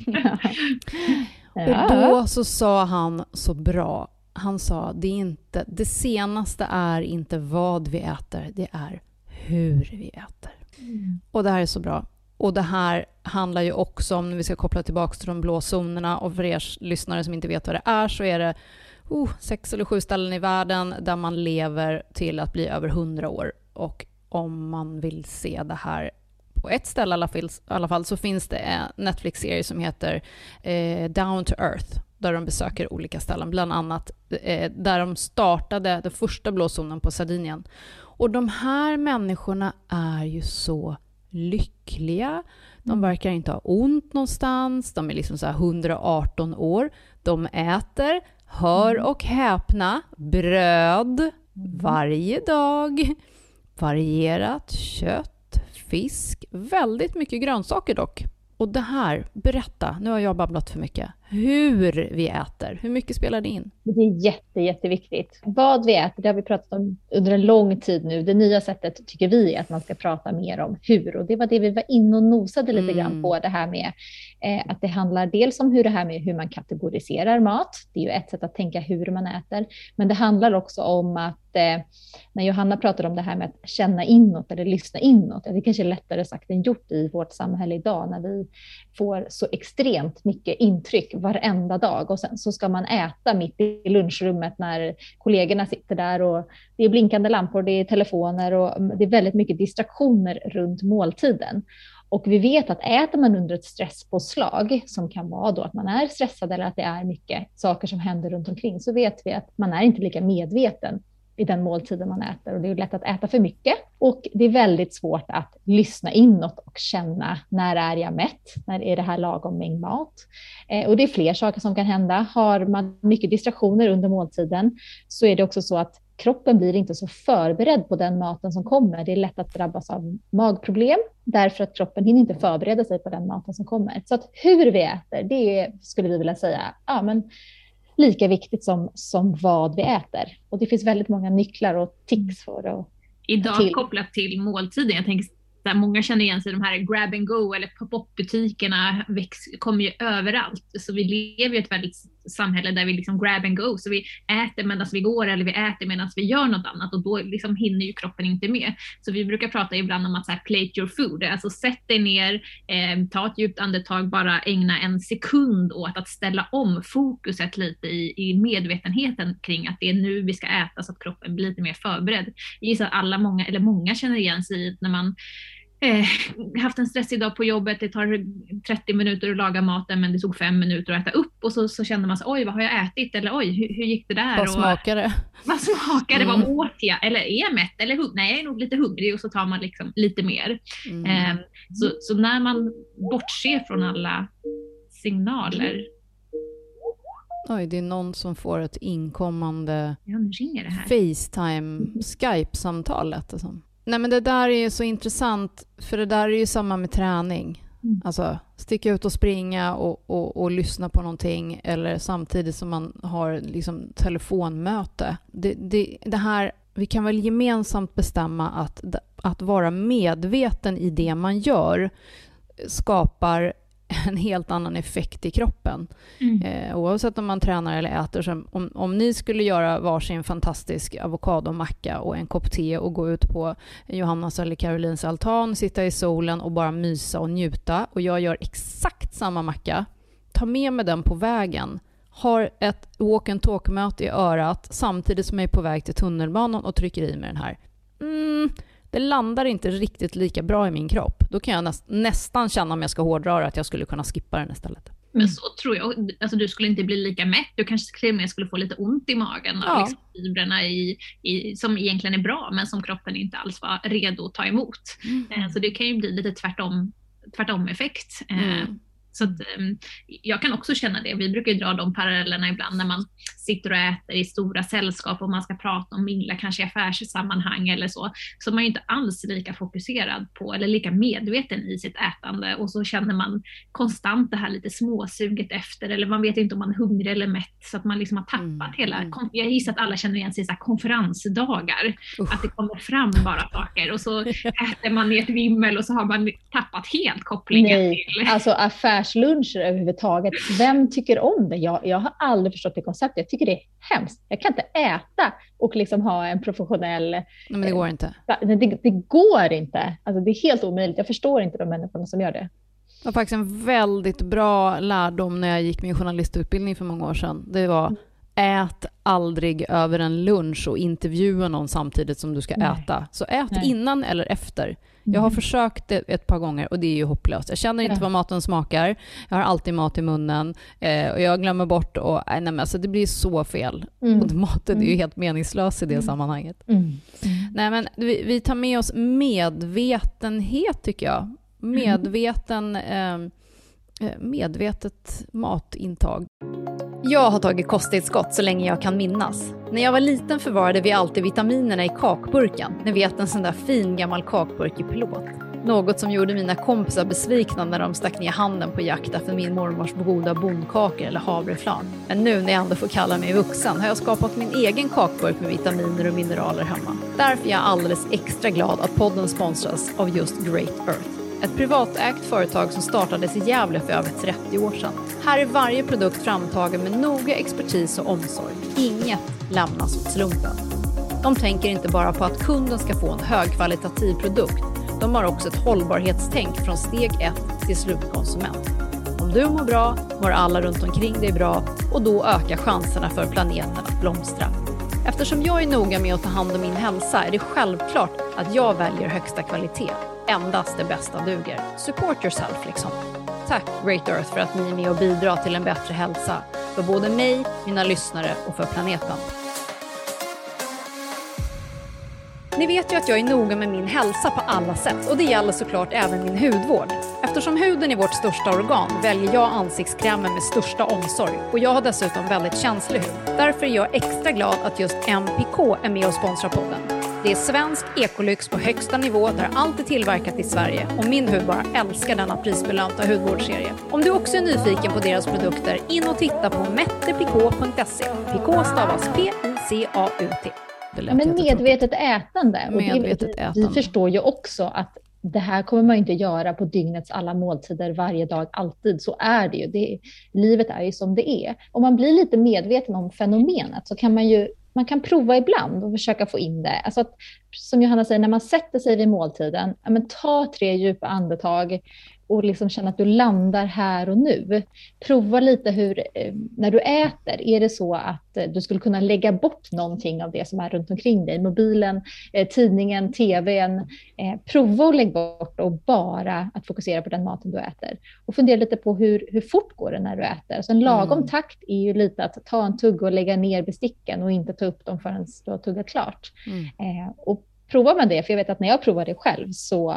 Och då så sa han så bra. Han sa, det senaste är inte vad vi äter, det är hur vi äter. Och det här är så bra. Och det här handlar ju också om, när vi ska koppla tillbaka till de blå zonerna, och för er lyssnare som inte vet vad det är, så är det 6 eller 7 ställen i världen där man lever till att bli över 100 år. Och om man vill se det här på ett ställe i alla fall, så finns det en Netflix-serie som heter Down to Earth, där de besöker olika ställen, bland annat där de startade den första blå zonen på Sardinien. Och de här människorna är ju så lyckliga. De verkar inte ha ont någonstans. De är liksom så här 118 år. De äter, hör och häpna, bröd varje dag. Varierat kött, fisk, väldigt mycket grönsaker dock. Och det här, berätta, nu har jag babblat för mycket. Hur vi äter, hur mycket spelar det in? Det är jätteviktigt. Vad vi äter, det har vi pratat om under en lång tid nu. Det nya sättet tycker vi är att man ska prata mer om hur. Och det var det vi var inne och nosade lite grann på, det här med att det handlar dels om det här med hur man kategoriserar mat. Det är ju ett sätt att tänka hur man äter. Men det handlar också om att när Johanna pratar om det här med att känna inåt eller lyssna inåt. Det kanske är lättare sagt än gjort i vårt samhälle idag, när vi får så extremt mycket intryck varenda dag, och sen så ska man äta mitt i lunchrummet när kollegorna sitter där och det är blinkande lampor, det är telefoner och det är väldigt mycket distraktioner runt måltiden. Och vi vet att äter man under ett stresspåslag, som kan vara då att man är stressad eller att det är mycket saker som händer runt omkring, så vet vi att man är inte lika medveten i den måltiden man äter, och det är lätt att äta för mycket, och det är väldigt svårt att lyssna inåt och känna, när är jag mätt, när är det här lagom mängd mat, och det är fler saker som kan hända. Har man mycket distraktioner under måltiden, så är det också så att kroppen blir inte så förberedd på den maten som kommer. Det är lätt att drabbas av magproblem, därför att kroppen hinner inte förbereda sig på den maten som kommer. Så att hur vi äter, det skulle vi vilja säga, lika viktigt som vad vi äter. Och det finns väldigt många nycklar och tips för att idag kopplat till måltiden. Jag tänker där många känner igen sig, de här grab and go eller pop-up-butikerna kommer ju överallt. Så vi lever i ett väldigt samhälle där vi liksom grab and go. Så vi äter medan vi går, eller vi äter medan vi gör något annat, och då liksom hinner ju kroppen inte med. Så vi brukar prata ibland om att så här, plate your food. Alltså sätt dig ner, ta ett djupt andetag, bara ägna en sekund åt att ställa om fokuset lite i medvetenheten kring att det är nu vi ska äta, så att kroppen blir lite mer förberedd. Jag gissar att många känner igen sig när man haft en stressig dag på jobbet, det tar 30 minuter att laga maten, men det tog 5 minuter att äta upp, och så känner man sig, oj vad har jag ätit, eller oj hur gick det där, vad smakar det? Vad åt jag, eller är jag mätt, eller nej jag är nog lite hungrig, och så tar man liksom lite mer. Så när man bortser från alla signaler. Oj, det är någon som får ett inkommande nu ringer det här. FaceTime Skype-samtal. Nej, men det där är så intressant, för det där är ju samma med träning. Alltså sticka ut och springa och lyssna på någonting, eller samtidigt som man har liksom telefonmöte. Det här, vi kan väl gemensamt bestämma att vara medveten i det man gör skapar en helt annan effekt i kroppen. Oavsett om man tränar eller äter. Så om ni skulle göra varsin fantastisk avokadomacka och en kopp te och gå ut på Johannas eller Karolins altan, sitta i solen och bara mysa och njuta, och jag gör exakt samma macka, ta med mig den på vägen, har ett walk and talk-möte i örat samtidigt som jag är på väg till tunnelbanan och trycker i mig den här. Det landar inte riktigt lika bra i min kropp. Då kan jag nästan känna, om jag ska hårdra, att jag skulle kunna skippa den istället. Men så tror jag, alltså du skulle inte bli lika mätt, du kanske till och med skulle få lite ont i magen av liksom fibrerna som egentligen är bra, men som kroppen inte alls var redo att ta emot. Så det kan ju bli lite tvärtom effekt. Så att, jag kan också känna det. Vi brukar ju dra de parallellerna ibland när man sitter och äter i stora sällskap och man ska prata om mingla, kanske i affärssammanhang eller så. Så man är ju inte alls lika fokuserad på eller lika medveten i sitt ätande, och så känner man konstant det här lite småsuget efter, eller man vet inte om man är hungrig eller mätt, så att man liksom har tappat hela. Jag gissar att alla känner igen sig i så här konferensdagar, att det kommer fram bara saker och så äter man i ett vimmel och så har man tappat helt kopplingen till. Alltså affärsluncher överhuvudtaget. Vem tycker om det? Jag har aldrig förstått det konceptet. Jag tycker det är hemskt. Jag kan inte äta och liksom ha en professionell... Nej, men det går inte. Det går inte. Alltså det är helt omöjligt. Jag förstår inte de människorna som gör det. Det var faktiskt en väldigt bra lärdom när jag gick min journalistutbildning för många år sedan. Det var ät aldrig över en lunch och intervjua någon samtidigt som du ska äta. Så ät innan eller efter. Jag har försökt det ett par gånger och det är ju hopplöst. Jag känner inte vad maten smakar. Jag har alltid mat i munnen och jag glömmer bort alltså det blir så fel. Och maten är ju helt meningslös i det sammanhanget. Nej, men vi tar med oss medvetenhet, tycker jag. Medvetet matintag. Jag har tagit kosttillskott så länge jag kan minnas. När jag var liten förvarade vi alltid vitaminerna i kakburken. Ni vet, en sån där fin gammal kakburk i plåt. Något som gjorde mina kompisar besvikna när de stack ner handen på jakt efter min mormors goda bondkakor eller havreflarn. Men nu när jag ändå får kalla mig vuxen har jag skapat min egen kakburk med vitaminer och mineraler hemma. Därför är jag alldeles extra glad att podden sponsras av just Great Earth. Ett privatägt företag som startades i Gävle för över 30 år sedan. Här är varje produkt framtagen med noga expertis och omsorg. Inget lämnas åt slumpen. De tänker inte bara på att kunden ska få en högkvalitativ produkt. De har också ett hållbarhetstänk från steg 1 till slutkonsument. Om du mår bra, mår alla runt omkring dig bra, och då ökar chanserna för planeten att blomstra. Eftersom jag är noga med att ta hand om min hälsa är det självklart att jag väljer högsta kvalitet. Endast det bästa duger. Support yourself liksom. Tack Great Earth för att ni är med och bidrar till en bättre hälsa. För både mig, mina lyssnare och för planeten. Ni vet ju att jag är noga med min hälsa på alla sätt. Och det gäller såklart även min hudvård. Eftersom huden är vårt största organ väljer jag ansiktskrämen med största omsorg. Och jag har dessutom väldigt känslig hud. Därför är jag extra glad att just MPK är med och sponsrar podden. Det är svensk ekolyx på högsta nivå där allt är tillverkat i Sverige, och min hud bara älskar denna prisbelönta hudvårdsserie. Om du också är nyfiken på deras produkter, in och titta på mettepk.se. PK stavas P-I-C-A-U-T. Ja, men medvetet ätande. Vi förstår ju också att det här kommer man inte göra på dygnets alla måltider varje dag, alltid. Så är det ju. Livet är ju som det är. Om man blir lite medveten om fenomenet så kan man kan prova ibland och försöka få in det. Alltså att, som Johanna säger, när man sätter sig vid måltiden, ta 3 djupa andetag och liksom känna att du landar här och nu. Prova lite när du äter, är det så att du skulle kunna lägga bort någonting av det som är runt omkring dig? Mobilen, tidningen, tvn. Prova att lägga bort och bara att fokusera på den maten du äter. Och fundera lite på hur fort går det när du äter. Så en lagom takt är ju lite att ta en tugg och lägga ner besticken och inte ta upp dem förrän du har tuggat klart. Och prova med det, för jag vet att när jag provar det själv så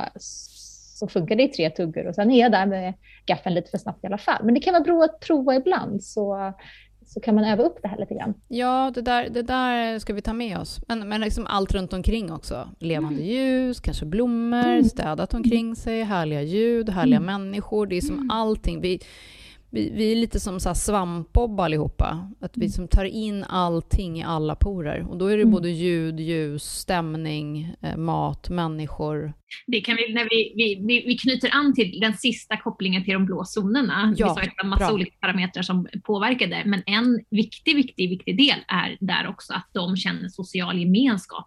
funkar det i 3 tuggor och sen är jag där med gaffeln lite för snabbt i alla fall. Men det kan vara bra att prova ibland, så kan man öva upp det här lite grann. Ja, det där ska vi ta med oss. Men liksom allt runt omkring också. Levande ljus, kanske blommor, städat omkring sig, härliga ljud, härliga människor. Det är som allting. Vi är lite som så här svampbob allihopa. Att vi som tar in allting i alla porer. Och då är det både ljud, ljus, stämning, mat, människor. Det kan vi, när vi knyter an till den sista kopplingen till de blå zonerna. Ja, vi sa en massa olika parametrar som påverkar det. Men en viktig del är där också att de känner social gemenskap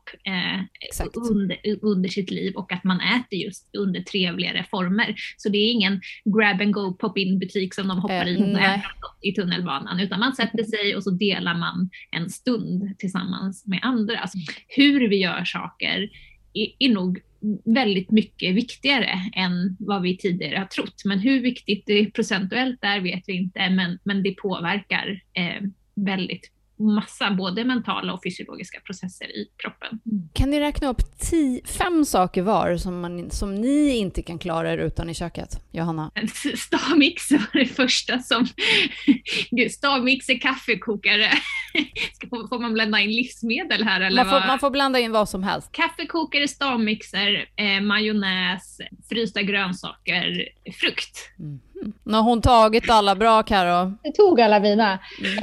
under sitt liv, och att man äter just under trevligare former. Så det är ingen grab and go pop-in butik som de hoppar in i tunnelbanan, utan man sätter sig och så delar man en stund tillsammans med andra. Alltså, hur vi gör saker är nog väldigt mycket viktigare än vad vi tidigare har trott. Men hur viktigt det procentuellt är vet vi inte, men det påverkar väldigt massa både mentala och fysiologiska processer i kroppen. Kan ni räkna upp 5 saker var som ni inte kan klara er utan i köket, Johanna? Stavmixer var det första som... Stavmixer, kaffekokare. Får man blanda in livsmedel här? Eller man får blanda in vad som helst. Kaffekokare, stavmixer, majonnäs, frysta grönsaker, frukt. Nu har hon tagit alla bra, Karo. Jag tog alla mina.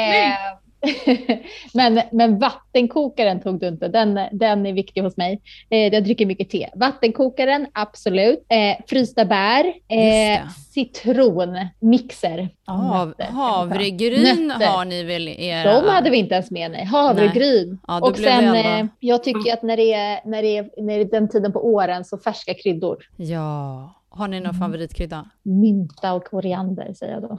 Men vattenkokaren tog du inte. Den är viktig hos mig. Jag dricker mycket te. Vattenkokaren, absolut. Frysta bär. Citronmixer. Havregryn har ni väl era... De hade vi inte ens med. Nej. Havregryn. Ja, och sen, jag tycker att när det är den tiden på åren så färska kryddor. Ja. Har ni någon favoritkrydda? Mynta och koriander säger jag då.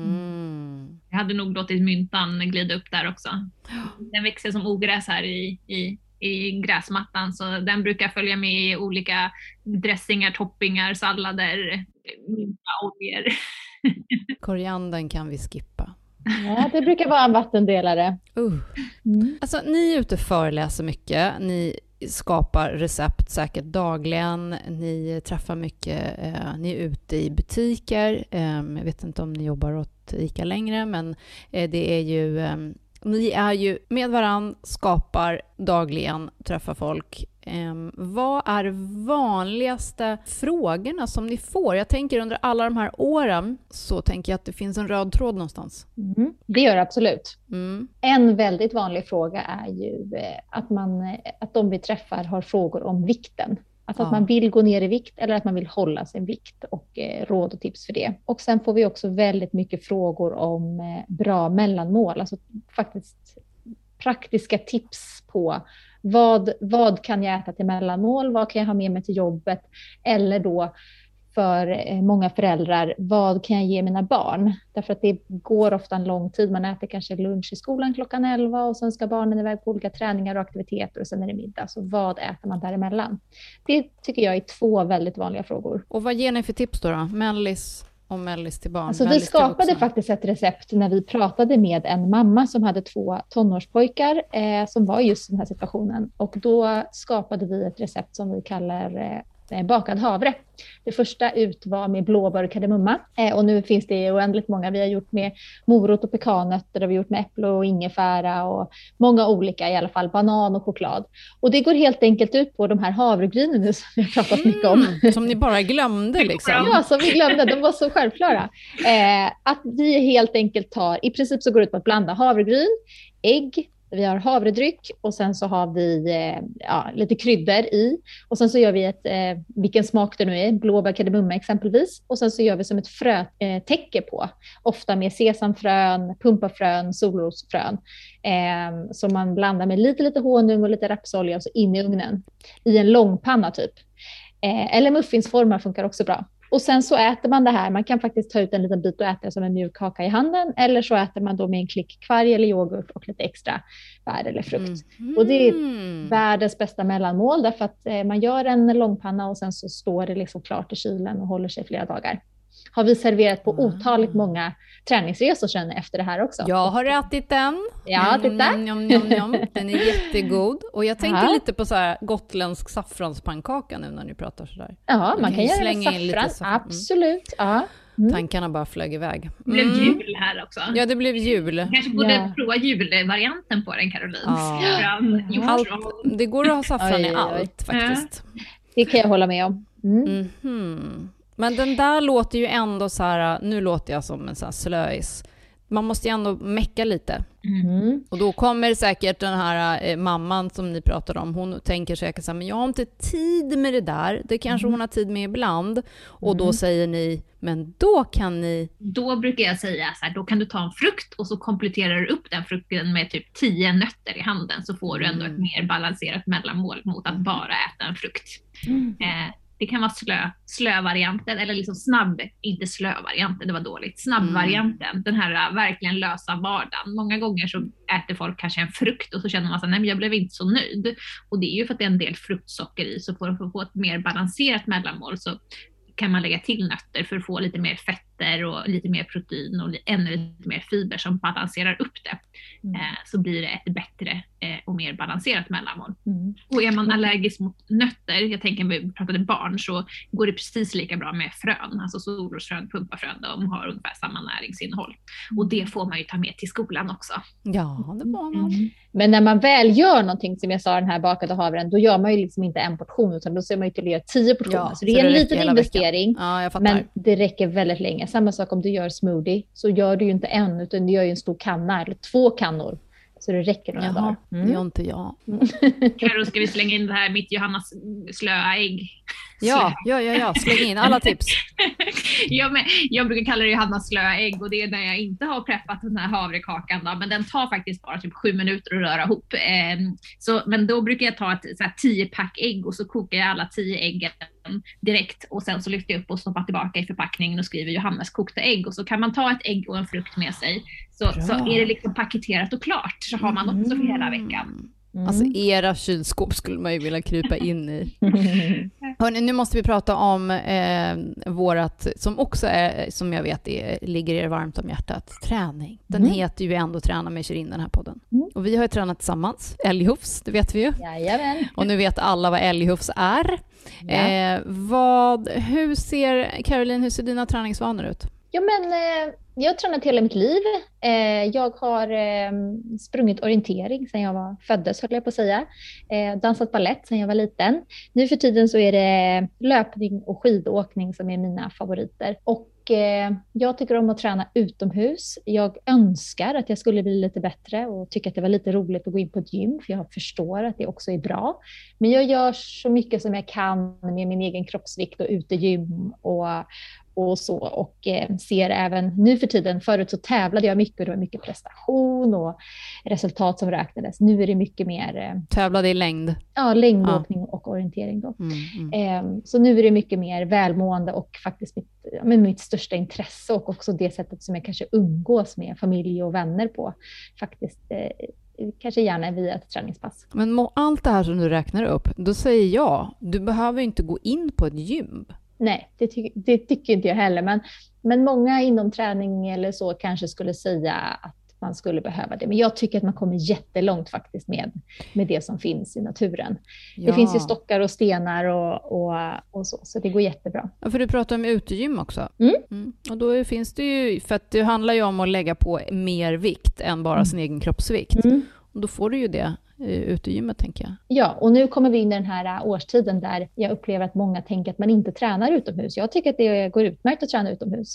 Jag hade nog låtit myntan glida upp där också. Den växer som ogräs här i gräsmattan, så den brukar följa med i olika dressingar, toppingar, sallader, myntaoljor. Koriandern kan vi skippa. Ja, det brukar vara en vattendelare. Alltså, ni är ute och föreläser mycket. Ni skapar recept säkert dagligen. Ni träffar mycket. Ni är ute i butiker. Jag vet inte om ni jobbar åt ICA längre, men det är ju... Ni är ju med varann, skapar dagligen, träffar folk. Vad är vanligaste frågorna som ni får? Jag tänker under alla de här åren så tänker jag att det finns en röd tråd någonstans. Det gör det absolut. En väldigt vanlig fråga är ju att de vi träffar har frågor om vikten. Att man vill gå ner i vikt eller att man vill hålla sin vikt och råd och tips för det. Och sen får vi också väldigt mycket frågor om bra mellanmål. Alltså faktiskt praktiska tips på vad kan jag äta till mellanmål? Vad kan jag ha med mig till jobbet? Eller då för många föräldrar, vad kan jag ge mina barn? Därför att det går ofta en lång tid. Man äter kanske lunch i skolan klockan 11 och sen ska barnen iväg på olika träningar och aktiviteter och sen är det middag. Så vad äter man däremellan? Det tycker jag är 2 väldigt vanliga frågor. Och vad ger ni för tips då? Mellis och mellis till barn? Alltså vi skapade faktiskt ett recept när vi pratade med en mamma som hade 2 tonårspojkar som var just i den här situationen. Och då skapade vi ett recept som vi kallar bakad havre. Det första ut var med blåbär och kardemumma. Och nu finns det oändligt många. Vi har gjort med morot och pekannötter och vi har gjort med äpple och ingefära och många olika, i alla fall banan och choklad. Och det går helt enkelt ut på de här havregrynen nu som vi har pratat mycket om. Som ni bara glömde liksom. Ja, som vi glömde. De var så självklara. Att vi helt enkelt tar, i princip så går det ut på att blanda havregryn, ägg, vi har havredryck och sen så har vi lite kryddor i. Och sen så gör vi vilken smak det nu är, blåbär, kardemumma exempelvis. Och sen så gör vi som ett frötäcke på. Ofta med sesamfrön, pumpafrön, solrosfrön. Som man blandar med lite honung och lite rapsolja och så in i ugnen. I en långpanna typ. Eller muffinsformar funkar också bra. Och sen så äter man det här. Man kan faktiskt ta ut en liten bit och äta som en mjuk kaka i handen. Eller så äter man då med en klick kvarg eller yoghurt och lite extra bär eller frukt. Och det är världens bästa mellanmål. Därför att man gör en långpanna och sen så står det liksom klart i kylen och håller sig flera dagar. Har vi serverat på otaligt många träningsresor sen efter det här också. Jag har ätit den. Ja, titta. Den är jättegod. Och jag tänker lite på så här gotländsk saffranspannkaka nu när ni pratar sådär. Ja, man kan göra in lite saffran. Absolut, ja. Tankarna bara flög iväg. Det blev jul här också. Ja, det blev jul. Kanske borde prova julvarianten på den, Caroline. Det går att ha saffran i allt faktiskt. Det kan jag hålla med om. Men den där låter ju ändå så här, nu låter jag som en sån här slöis. Man måste ju ändå mecka lite. Och då kommer säkert den här mamman som ni pratade om, hon tänker säkert så här, men jag har inte tid med det där. Det kanske hon har tid med ibland. Och då säger ni, men då kan ni... Då brukar jag säga så här, då kan du ta en frukt och så kompletterar du upp den frukten med typ 10 nötter i handen. Så får du ändå ett mer balanserat mellanmål mot att bara äta en frukt. Det kan vara slö-varianten eller liksom snabb, inte slö-varianten, det var dåligt. Snabb-varianten, den här verkligen lösa vardagen. Många gånger så äter folk kanske en frukt och så känner man så nej men jag blev inte så nöjd. Och det är ju för att det är en del fruktsocker i, så för att få ett mer balanserat mellanmål så kan man lägga till nötter för att få lite mer fetter och lite mer protein och ännu lite mer fiber som balanserar upp det. Så blir det ett bättre och mer balanserat mellanmål. Och är man allergisk mot nötter, jag tänker vi pratade barn, så går det precis lika bra med frön. Alltså solrosfrön, pumpafrön, de har ungefär samma näringsinnehåll. Och det får man ju ta med till skolan också. Ja, det får man. Men när man väl gör någonting, som jag sa, den här bakade havren, då gör man ju liksom inte en portion, utan då ser man ju till att göra 10 portioner. Ja, så det är en liten investering, ja, men det räcker väldigt länge. Samma sak om du gör smoothie, så gör du ju inte en, utan du gör ju en stor kanna eller 2 kannor. Så det räcker några dagar. Det gör inte jag. Karo, ska vi slänga in det här mitt Johannas slöa ägg? Ja, släng in alla tips. Jag brukar kalla det Johannas slöa ägg, och det är när jag inte har preppat den här havrekakan då, men den tar faktiskt bara typ 7 minuter att röra ihop. Men då brukar jag ta ett 10-pack ägg och så kokar jag alla 10 äggen direkt och sen så lyfter jag upp och stoppar tillbaka i förpackningen och skriver Johannas kokta ägg, och så kan man ta ett ägg och en frukt med sig, så är det liksom paketerat och klart, så har man också för hela veckan. Alltså era kylskåp skulle man ju vilja krypa in i. Hörrni, nu måste vi prata om vårat, som också är, som jag vet ligger er varmt om hjärtat, träning. Den heter ju ändå Träna med Shirin, den här podden. Och vi har ju tränat tillsammans, älghufs, det vet vi ju. Jajamän. Och nu vet alla vad älghufs är. Ja. Hur ser dina träningsvanor ut? Ja, men jag har tränat hela mitt liv. Jag har sprungit orientering sedan jag föddes, höll jag på att säga. Dansat ballett sedan jag var liten. Nu för tiden så är det löpning och skidåkning som är mina favoriter. Och jag tycker om att träna utomhus. Jag önskar att jag skulle bli lite bättre och tycker att det var lite roligt att gå in på ett gym, för jag förstår att det också är bra. Men jag gör så mycket som jag kan med min egen kroppsvikt och utegym och så, och ser även nu för tiden, förut så tävlade jag mycket och det var mycket prestation och resultat som räknades. Nu är det mycket mer... Tävlade i längd? Ja, längdåkning och orientering då. Så nu är det mycket mer välmående och faktiskt mitt största intresse, och också det sättet som jag kanske umgås med familj och vänner på. Faktiskt kanske gärna via ett träningspass. Men allt det här som du räknar upp, då säger jag, du behöver inte gå in på ett gym. Nej, det tycker inte jag heller. Men många inom träning eller så kanske skulle säga att man skulle behöva det. Men jag tycker att man kommer jättelångt faktiskt med det som finns i naturen. Ja. Det finns ju stockar och stenar och så det går jättebra. Ja, för du pratar om utegym också. Och då finns det ju, för att det handlar ju om att lägga på mer vikt än bara sin egen kroppsvikt. Och då får du ju det utegymmet, tänker jag. Ja, och nu kommer vi in i den här årstiden där jag upplever att många tänker att man inte tränar utomhus. Jag tycker att det går utmärkt att träna utomhus.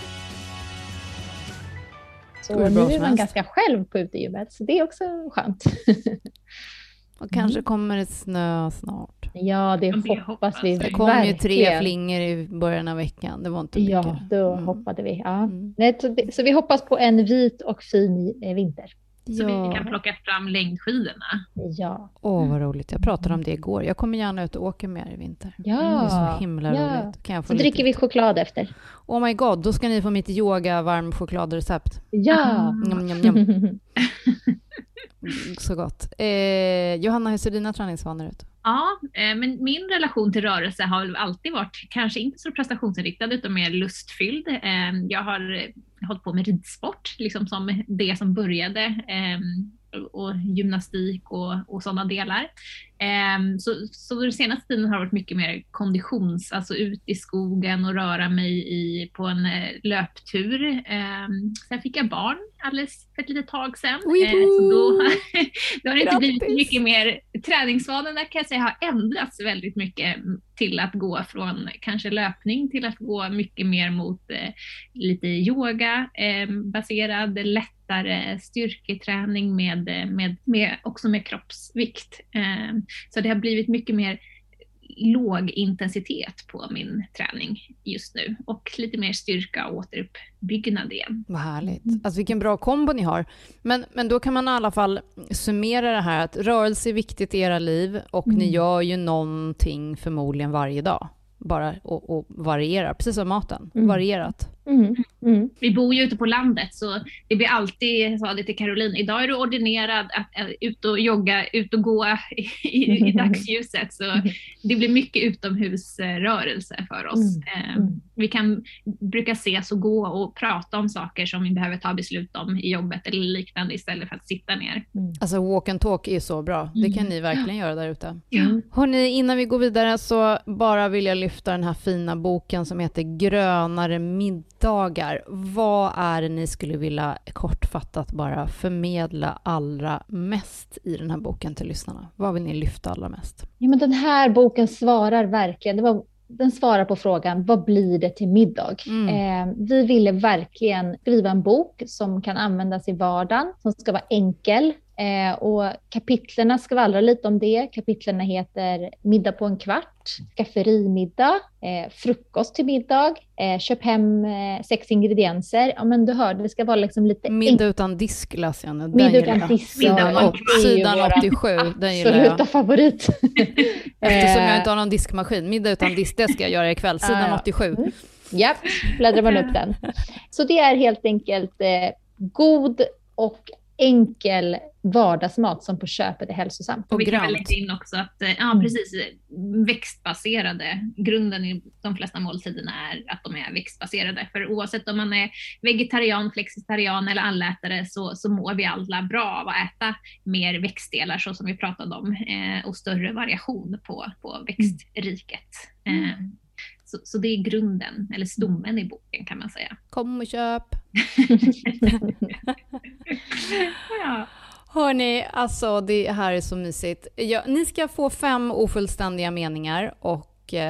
Så nu är man ganska själv på utegymmet, så det är också skönt. Och kanske kommer det snö snart. Ja, det hoppas vi. Det kom ju 3 flingor i början av veckan. Det var inte mycket. Ja, då hoppade vi. Ja. Så vi hoppas på en vit och fin vinter. Så vi kan plocka fram längdskidorna. Ja. Vad roligt. Jag pratade om det igår. Jag kommer gärna ut och åka med er i vinter. Ja. Det är så himla roligt. Kan jag få så dricker vi choklad efter. Oh my god, då ska ni få mitt yoga varm chokladrecept. Ja. Så gott. Johanna, hur ser dina träningsvanor ut? Ja, men min relation till rörelse har alltid varit kanske inte så prestationsinriktad utan mer lustfylld. Jag har hållit på med ridsport, liksom som det som började, och gymnastik och sådana delar. Så den senaste tiden har det varit mycket mer alltså ut i skogen och röra mig på en löptur. Sen fick jag barn alldeles för ett litet tag sedan. Så då har det inte blivit mycket mer. Träningsvanorna kan jag säga har ändrats väldigt mycket till att gå från kanske löpning till att gå mycket mer mot lite yoga baserad, lättare styrketräning också med kroppsvikt. Så det har blivit mycket mer låg intensitet på min träning just nu och lite mer styrka och återuppbyggnad igen. Vad härligt. Alltså vilken bra kombo ni har. Men då kan man i alla fall summera det här att rörelse är viktigt i era liv och ni gör ju någonting förmodligen varje dag. bara och varierar. Precis som maten, varierat. Vi bor ju ute på landet, så det blir alltid, jag sa det till Caroline, idag är du ordinerad att ut och jogga, ut och gå i dagsljuset, så det blir mycket utomhusrörelse för oss. Vi brukar ses och gå och prata om saker som vi behöver ta beslut om i jobbet eller liknande istället för att sitta ner. Alltså walk and talk är så bra, det kan ni verkligen göra där ute. Hörrni, innan vi går vidare så bara vill jag lyfta den här fina boken som heter Grönare middagar. Vad är det ni skulle vilja kortfattat bara förmedla allra mest i den här boken till lyssnarna? Vad vill ni lyfta allra mest? Ja, men den här boken svarar verkligen, den svarar på frågan, vad blir det till middag? Vi ville verkligen skriva en bok som kan användas i vardagen, som ska vara enkel. Och kapitlerna skvallrar lite om det. Kapitlerna heter Middag på en kvart, Skafferimiddag, Frukost till middag, Köp hem 6 ingredienser. Ja, men du hörde, det ska vara liksom lite... Middag utan disk läser jag nu. Middag utan disk. Sidan 87, den gillar jag. Absoluta favorit. Eftersom jag inte har någon diskmaskin. Middag utan disk, det ska jag göra ikväll. Sidan 87. Ja, bläddrar man upp den. Så det är helt enkelt god och enkel vardagsmat som på köpet är hälsosam. Och vi kan väl lägga in också att precis, växtbaserade, grunden i de flesta måltiderna är att de är växtbaserade. För oavsett om man är vegetarian, flexitarian eller allätare så mår vi alla bra av att äta mer växtdelar, så som vi pratade om, och större variation på växtriket. Så det är grunden, eller stommen i boken kan man säga. Kom och köp! Ja. Hörni, alltså det här är så mysigt. Ni ska få 5 ofullständiga meningar och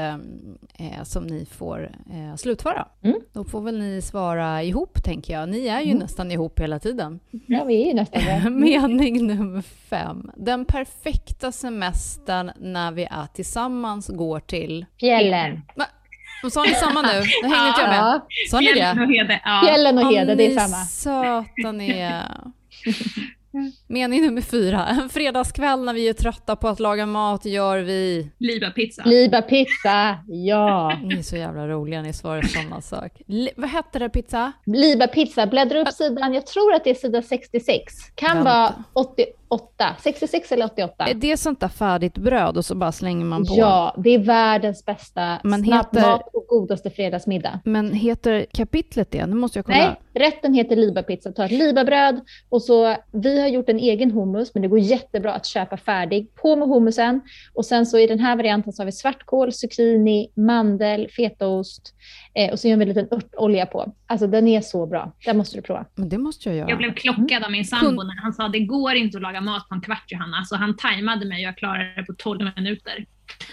som ni får slutföra. Då får väl ni svara ihop, tänker jag. Ni är ju nästan ihop hela tiden. Ja, vi är ju nästan det. Mening nummer 5. Den perfekta semestern när vi är tillsammans går till... Fjällen. Sa ni samma nu? Det hänger inte jag med. Sa ni det? Fjällen och Hede. Ja. Fjällen och Hede, det är samma. Söta ni är. Mening nummer 4. En fredagskväll när vi är trötta på att laga mat gör vi... Liba-pizza. Liba-pizza, ja. Ni är så jävla roliga, ni svarar samma sak. Vad hette det, pizza? Liba-pizza, bläddra upp sidan. Jag tror att det är sida 66. Kan vara 88. 66 eller 88. Är det sånt där färdigt bröd och så bara slänger man på? Ja, det är världens bästa snabbmat och godaste fredagsmiddag. Men heter kapitlet det? Nu måste jag kolla. Nej, rätten heter Liba-pizza. Ta ett Liba-bröd och så... Vi har gjort en egen hummus, men det går jättebra att köpa färdig. På med hummusen. Och sen så i den här varianten så har vi svartkål, zucchini, mandel, fetaost. Och så gör vi en liten örtolja på. Alltså den är så bra. Den måste du prova. Men det måste jag göra. Jag blev klockad av min sambo när han sa det går inte att laga mat på en kvart, Johanna. Så han tajmade mig och jag klarade det på 12 minuter.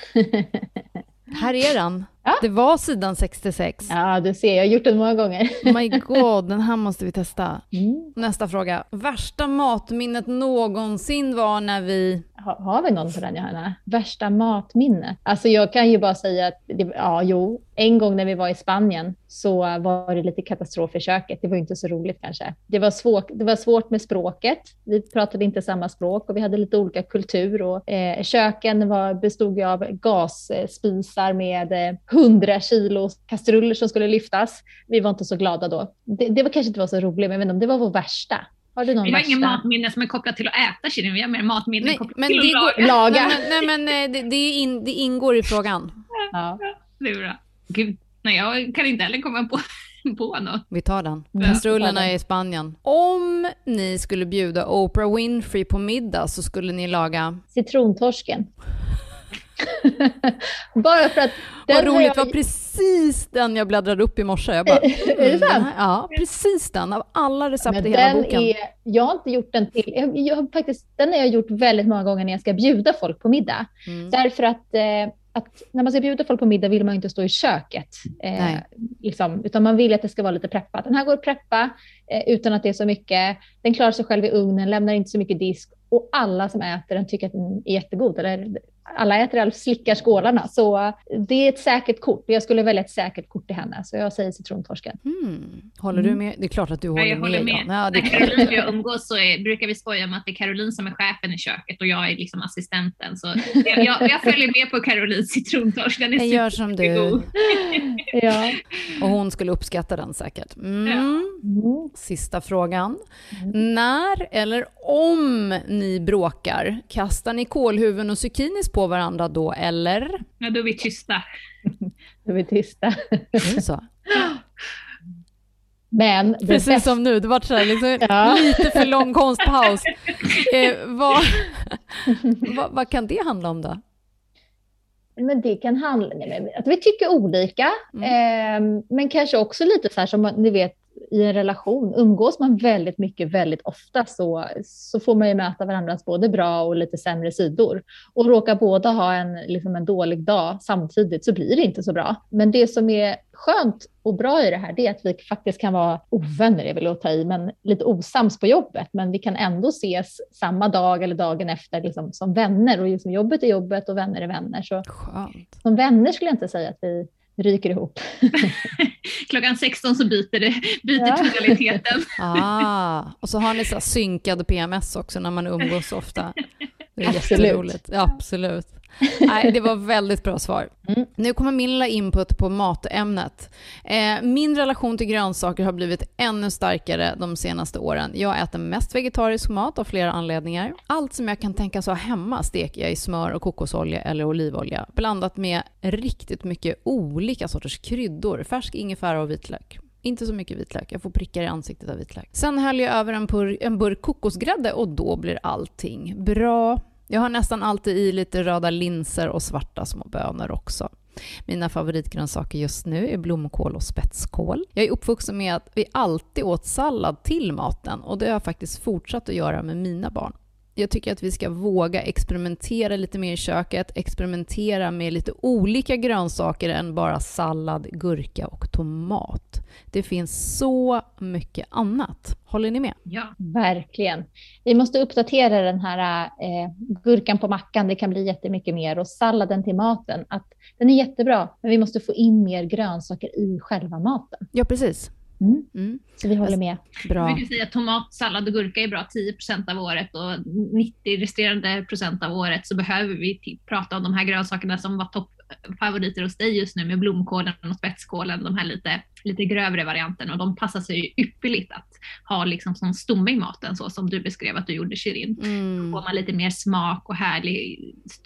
Här är den. Ja. Det var sidan 66. Ja, du ser. Jag har gjort den många gånger. Oh my god, den här måste vi testa. Nästa fråga. Värsta matminnet någonsin var när vi... Har vi någon på den, Johanna? Värsta matminne? Alltså jag kan ju bara säga att en gång när vi var i Spanien så var det lite katastrof i köket. Det var inte så roligt kanske. Det var svårt med språket. Vi pratade inte samma språk och vi hade lite olika kultur. Och, köken bestod av gasspisar med 100 kilo kastruller som skulle lyftas. Vi var inte så glada då. Det var kanske inte var så roligt, men jag vet inte om det var vår värsta. Har du någon vi har värsta? ingen matminne som är kopplat till att äta kyckling. Vi har mer matminne kopplat till att laga. Det ingår i frågan. Ja, det är bra. Gud, nej, jag kan inte heller komma på något. Vi tar den. Kastrullerna är i Spanien. Om ni skulle bjuda Oprah Winfrey på middag så skulle ni laga... Citrontorsken. Bara för att... Vad roligt, var precis den jag bläddrade upp i morse. Jag bara, är det sant? Ja, precis den. Av alla recept i hela boken. Jag har inte gjort den till... Den har jag gjort väldigt många gånger när jag ska bjuda folk på middag. Därför att när man ska bjuda folk på middag vill man inte stå i köket. Utan man vill att det ska vara lite preppat. Den här går att preppa utan att det är så mycket. Den klarar sig själv i ugnen, lämnar inte så mycket disk. Och alla som äter den tycker att den är jättegod. Eller alla äter allt, slickar skålarna. Så det är ett säkert kort. Jag skulle välja ett säkert kort till henne. Så jag säger citrontorsken. Håller du med? Det är klart att du håller med. Ja, när Caroline och jag umgås så brukar vi skoja om att det är Caroline som är chefen i köket och jag är liksom assistenten. Så jag följer med på Carolines citrontorsk. Den är gör som du. Ja. Och hon skulle uppskatta den säkert. Sista frågan. När eller om ni bråkar, kastar ni kålhuvuden och zucchinis på varandra då, eller? Ja, då är vi tysta. Då är vi tysta. Det är så. Men precis som nu, det var så här, liksom, lite för lång konstpaus. Vad kan det handla om då? Men det kan handla om att vi tycker olika, men kanske också lite så här som ni vet, i en relation umgås man väldigt mycket, väldigt ofta, så får man ju möta varandras både bra och lite sämre sidor. Och råkar båda ha en dålig dag samtidigt, så blir det inte så bra. Men det som är skönt och bra i det här, det är att vi faktiskt kan vara ovänner, är väl att ta i, men lite osams på jobbet. Men vi kan ändå ses samma dag eller dagen efter liksom, som vänner. Och liksom, jobbet är jobbet och vänner är vänner. Så skönt. Som vänner skulle jag inte säga att vi ryker ihop. Klockan 16 så byter tonaliteten. Och så har ni så synkade PMS också när man umgås ofta. Det är jätteroligt. Absolut. Nej, det var väldigt bra svar. Nu kommer min lilla input på matämnet. Min relation till grönsaker har blivit ännu starkare de senaste åren. Jag äter mest vegetarisk mat av flera anledningar. Allt som jag kan tänka så hemma steker jag i smör och kokosolja eller olivolja. Blandat med riktigt mycket olika sorters kryddor. Färsk ingefära och vitlök. Inte så mycket vitlök, jag får prickar i ansiktet av vitlök. Sen höll jag över en burk kokosgrädde och då blir allting bra. Jag har nästan alltid i lite röda linser och svarta små bönor också. Mina favoritgrönsaker just nu är blomkål och spetskål. Jag är uppvuxen med att vi alltid åt sallad till maten och det har jag faktiskt fortsatt att göra med mina barn. Jag tycker att vi ska våga experimentera lite mer i köket, experimentera med lite olika grönsaker än bara sallad, gurka och tomat. Det finns så mycket annat. Håller ni med? Ja, verkligen. Vi måste uppdatera den här gurkan på mackan. Det kan bli jättemycket mer. Och salladen till maten. Att den är jättebra, men vi måste få in mer grönsaker i själva maten. Ja, precis. Så vi håller med. Bra. Jag vill säga att tomat, sallad och gurka är bra 10% av året och 90 resterande procent av året så behöver vi prata om de här grönsakerna som var toppfavoriter hos dig just nu med blomkålen och spetskålen, de här lite grövre varianterna, och de passar sig ypperligt att ha liksom som stomme i maten så som du beskrev att du gjorde, Shirin. Då får man lite mer smak och härlig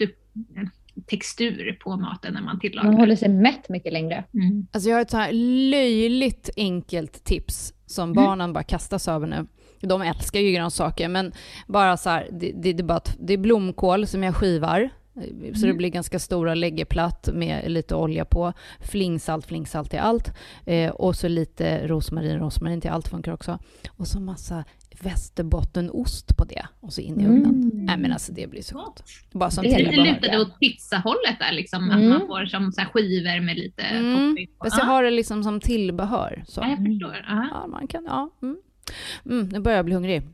textur på maten när man tillagar. Man håller sig mätt mycket längre. Alltså jag har ett så här löjligt enkelt tips som barnen bara kastas över nu. De älskar ju grönsaker, men bara så här, det är blomkål som jag skivar. Så det blir ganska stora, lägger platt med lite olja på, flingsalt till allt, och så lite rosmarin till allt funkar också, och så massa västerbottenost på det och så in i ugnen. Nej, men alltså det blir så gott. Bara som det är lite åt pizzahållet där liksom, att man får som så här skivor med lite topping. Fast jag har det liksom som tillbehör så. Ja, jag förstår. Ja, man kan, nu börjar jag bli hungrig.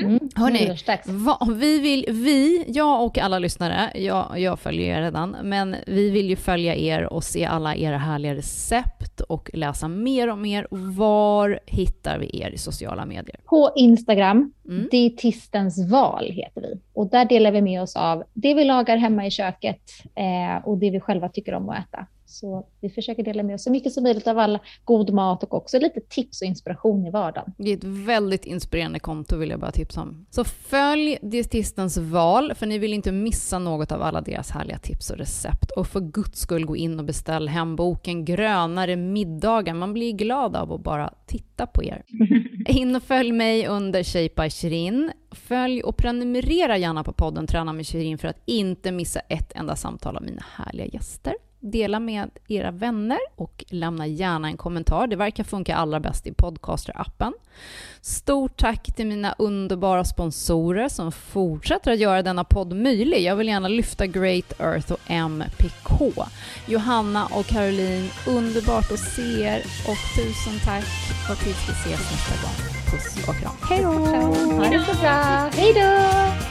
Hörrni, jag och alla lyssnare, jag följer er redan, men vi vill ju följa er och se alla era härliga recept och läsa mer och mer. Var hittar vi er i sociala medier? På Instagram, Dietistens val heter vi. Och där delar vi med oss av det vi lagar hemma i köket och det vi själva tycker om att äta. Så vi försöker dela med oss så mycket som möjligt av all god mat och också lite tips och inspiration i vardagen. Det är ett väldigt inspirerande konto, vill jag bara tipsa om. Så följ Dietistens val, för ni vill inte missa något av alla deras härliga tips och recept. Och för Guds skull, gå in och beställ hem boken Grönare middagar. Man blir glad av att bara titta på er. In och följ mig under Shape by Shirin. Följ och prenumerera gärna på podden Träna med Shirin för att inte missa ett enda samtal av mina härliga gäster. Dela med era vänner och lämna gärna en kommentar. Det verkar funka allra bäst i Podcaster-appen. Stort tack till mina underbara sponsorer som fortsätter att göra denna podd möjlig. Jag vill gärna lyfta Great Earth och MPK. Johanna och Caroline, underbart att se er och tusen tack och tills vi ses nästa gång. Puss och kram. Hej då! Ha det så bra! Hej då!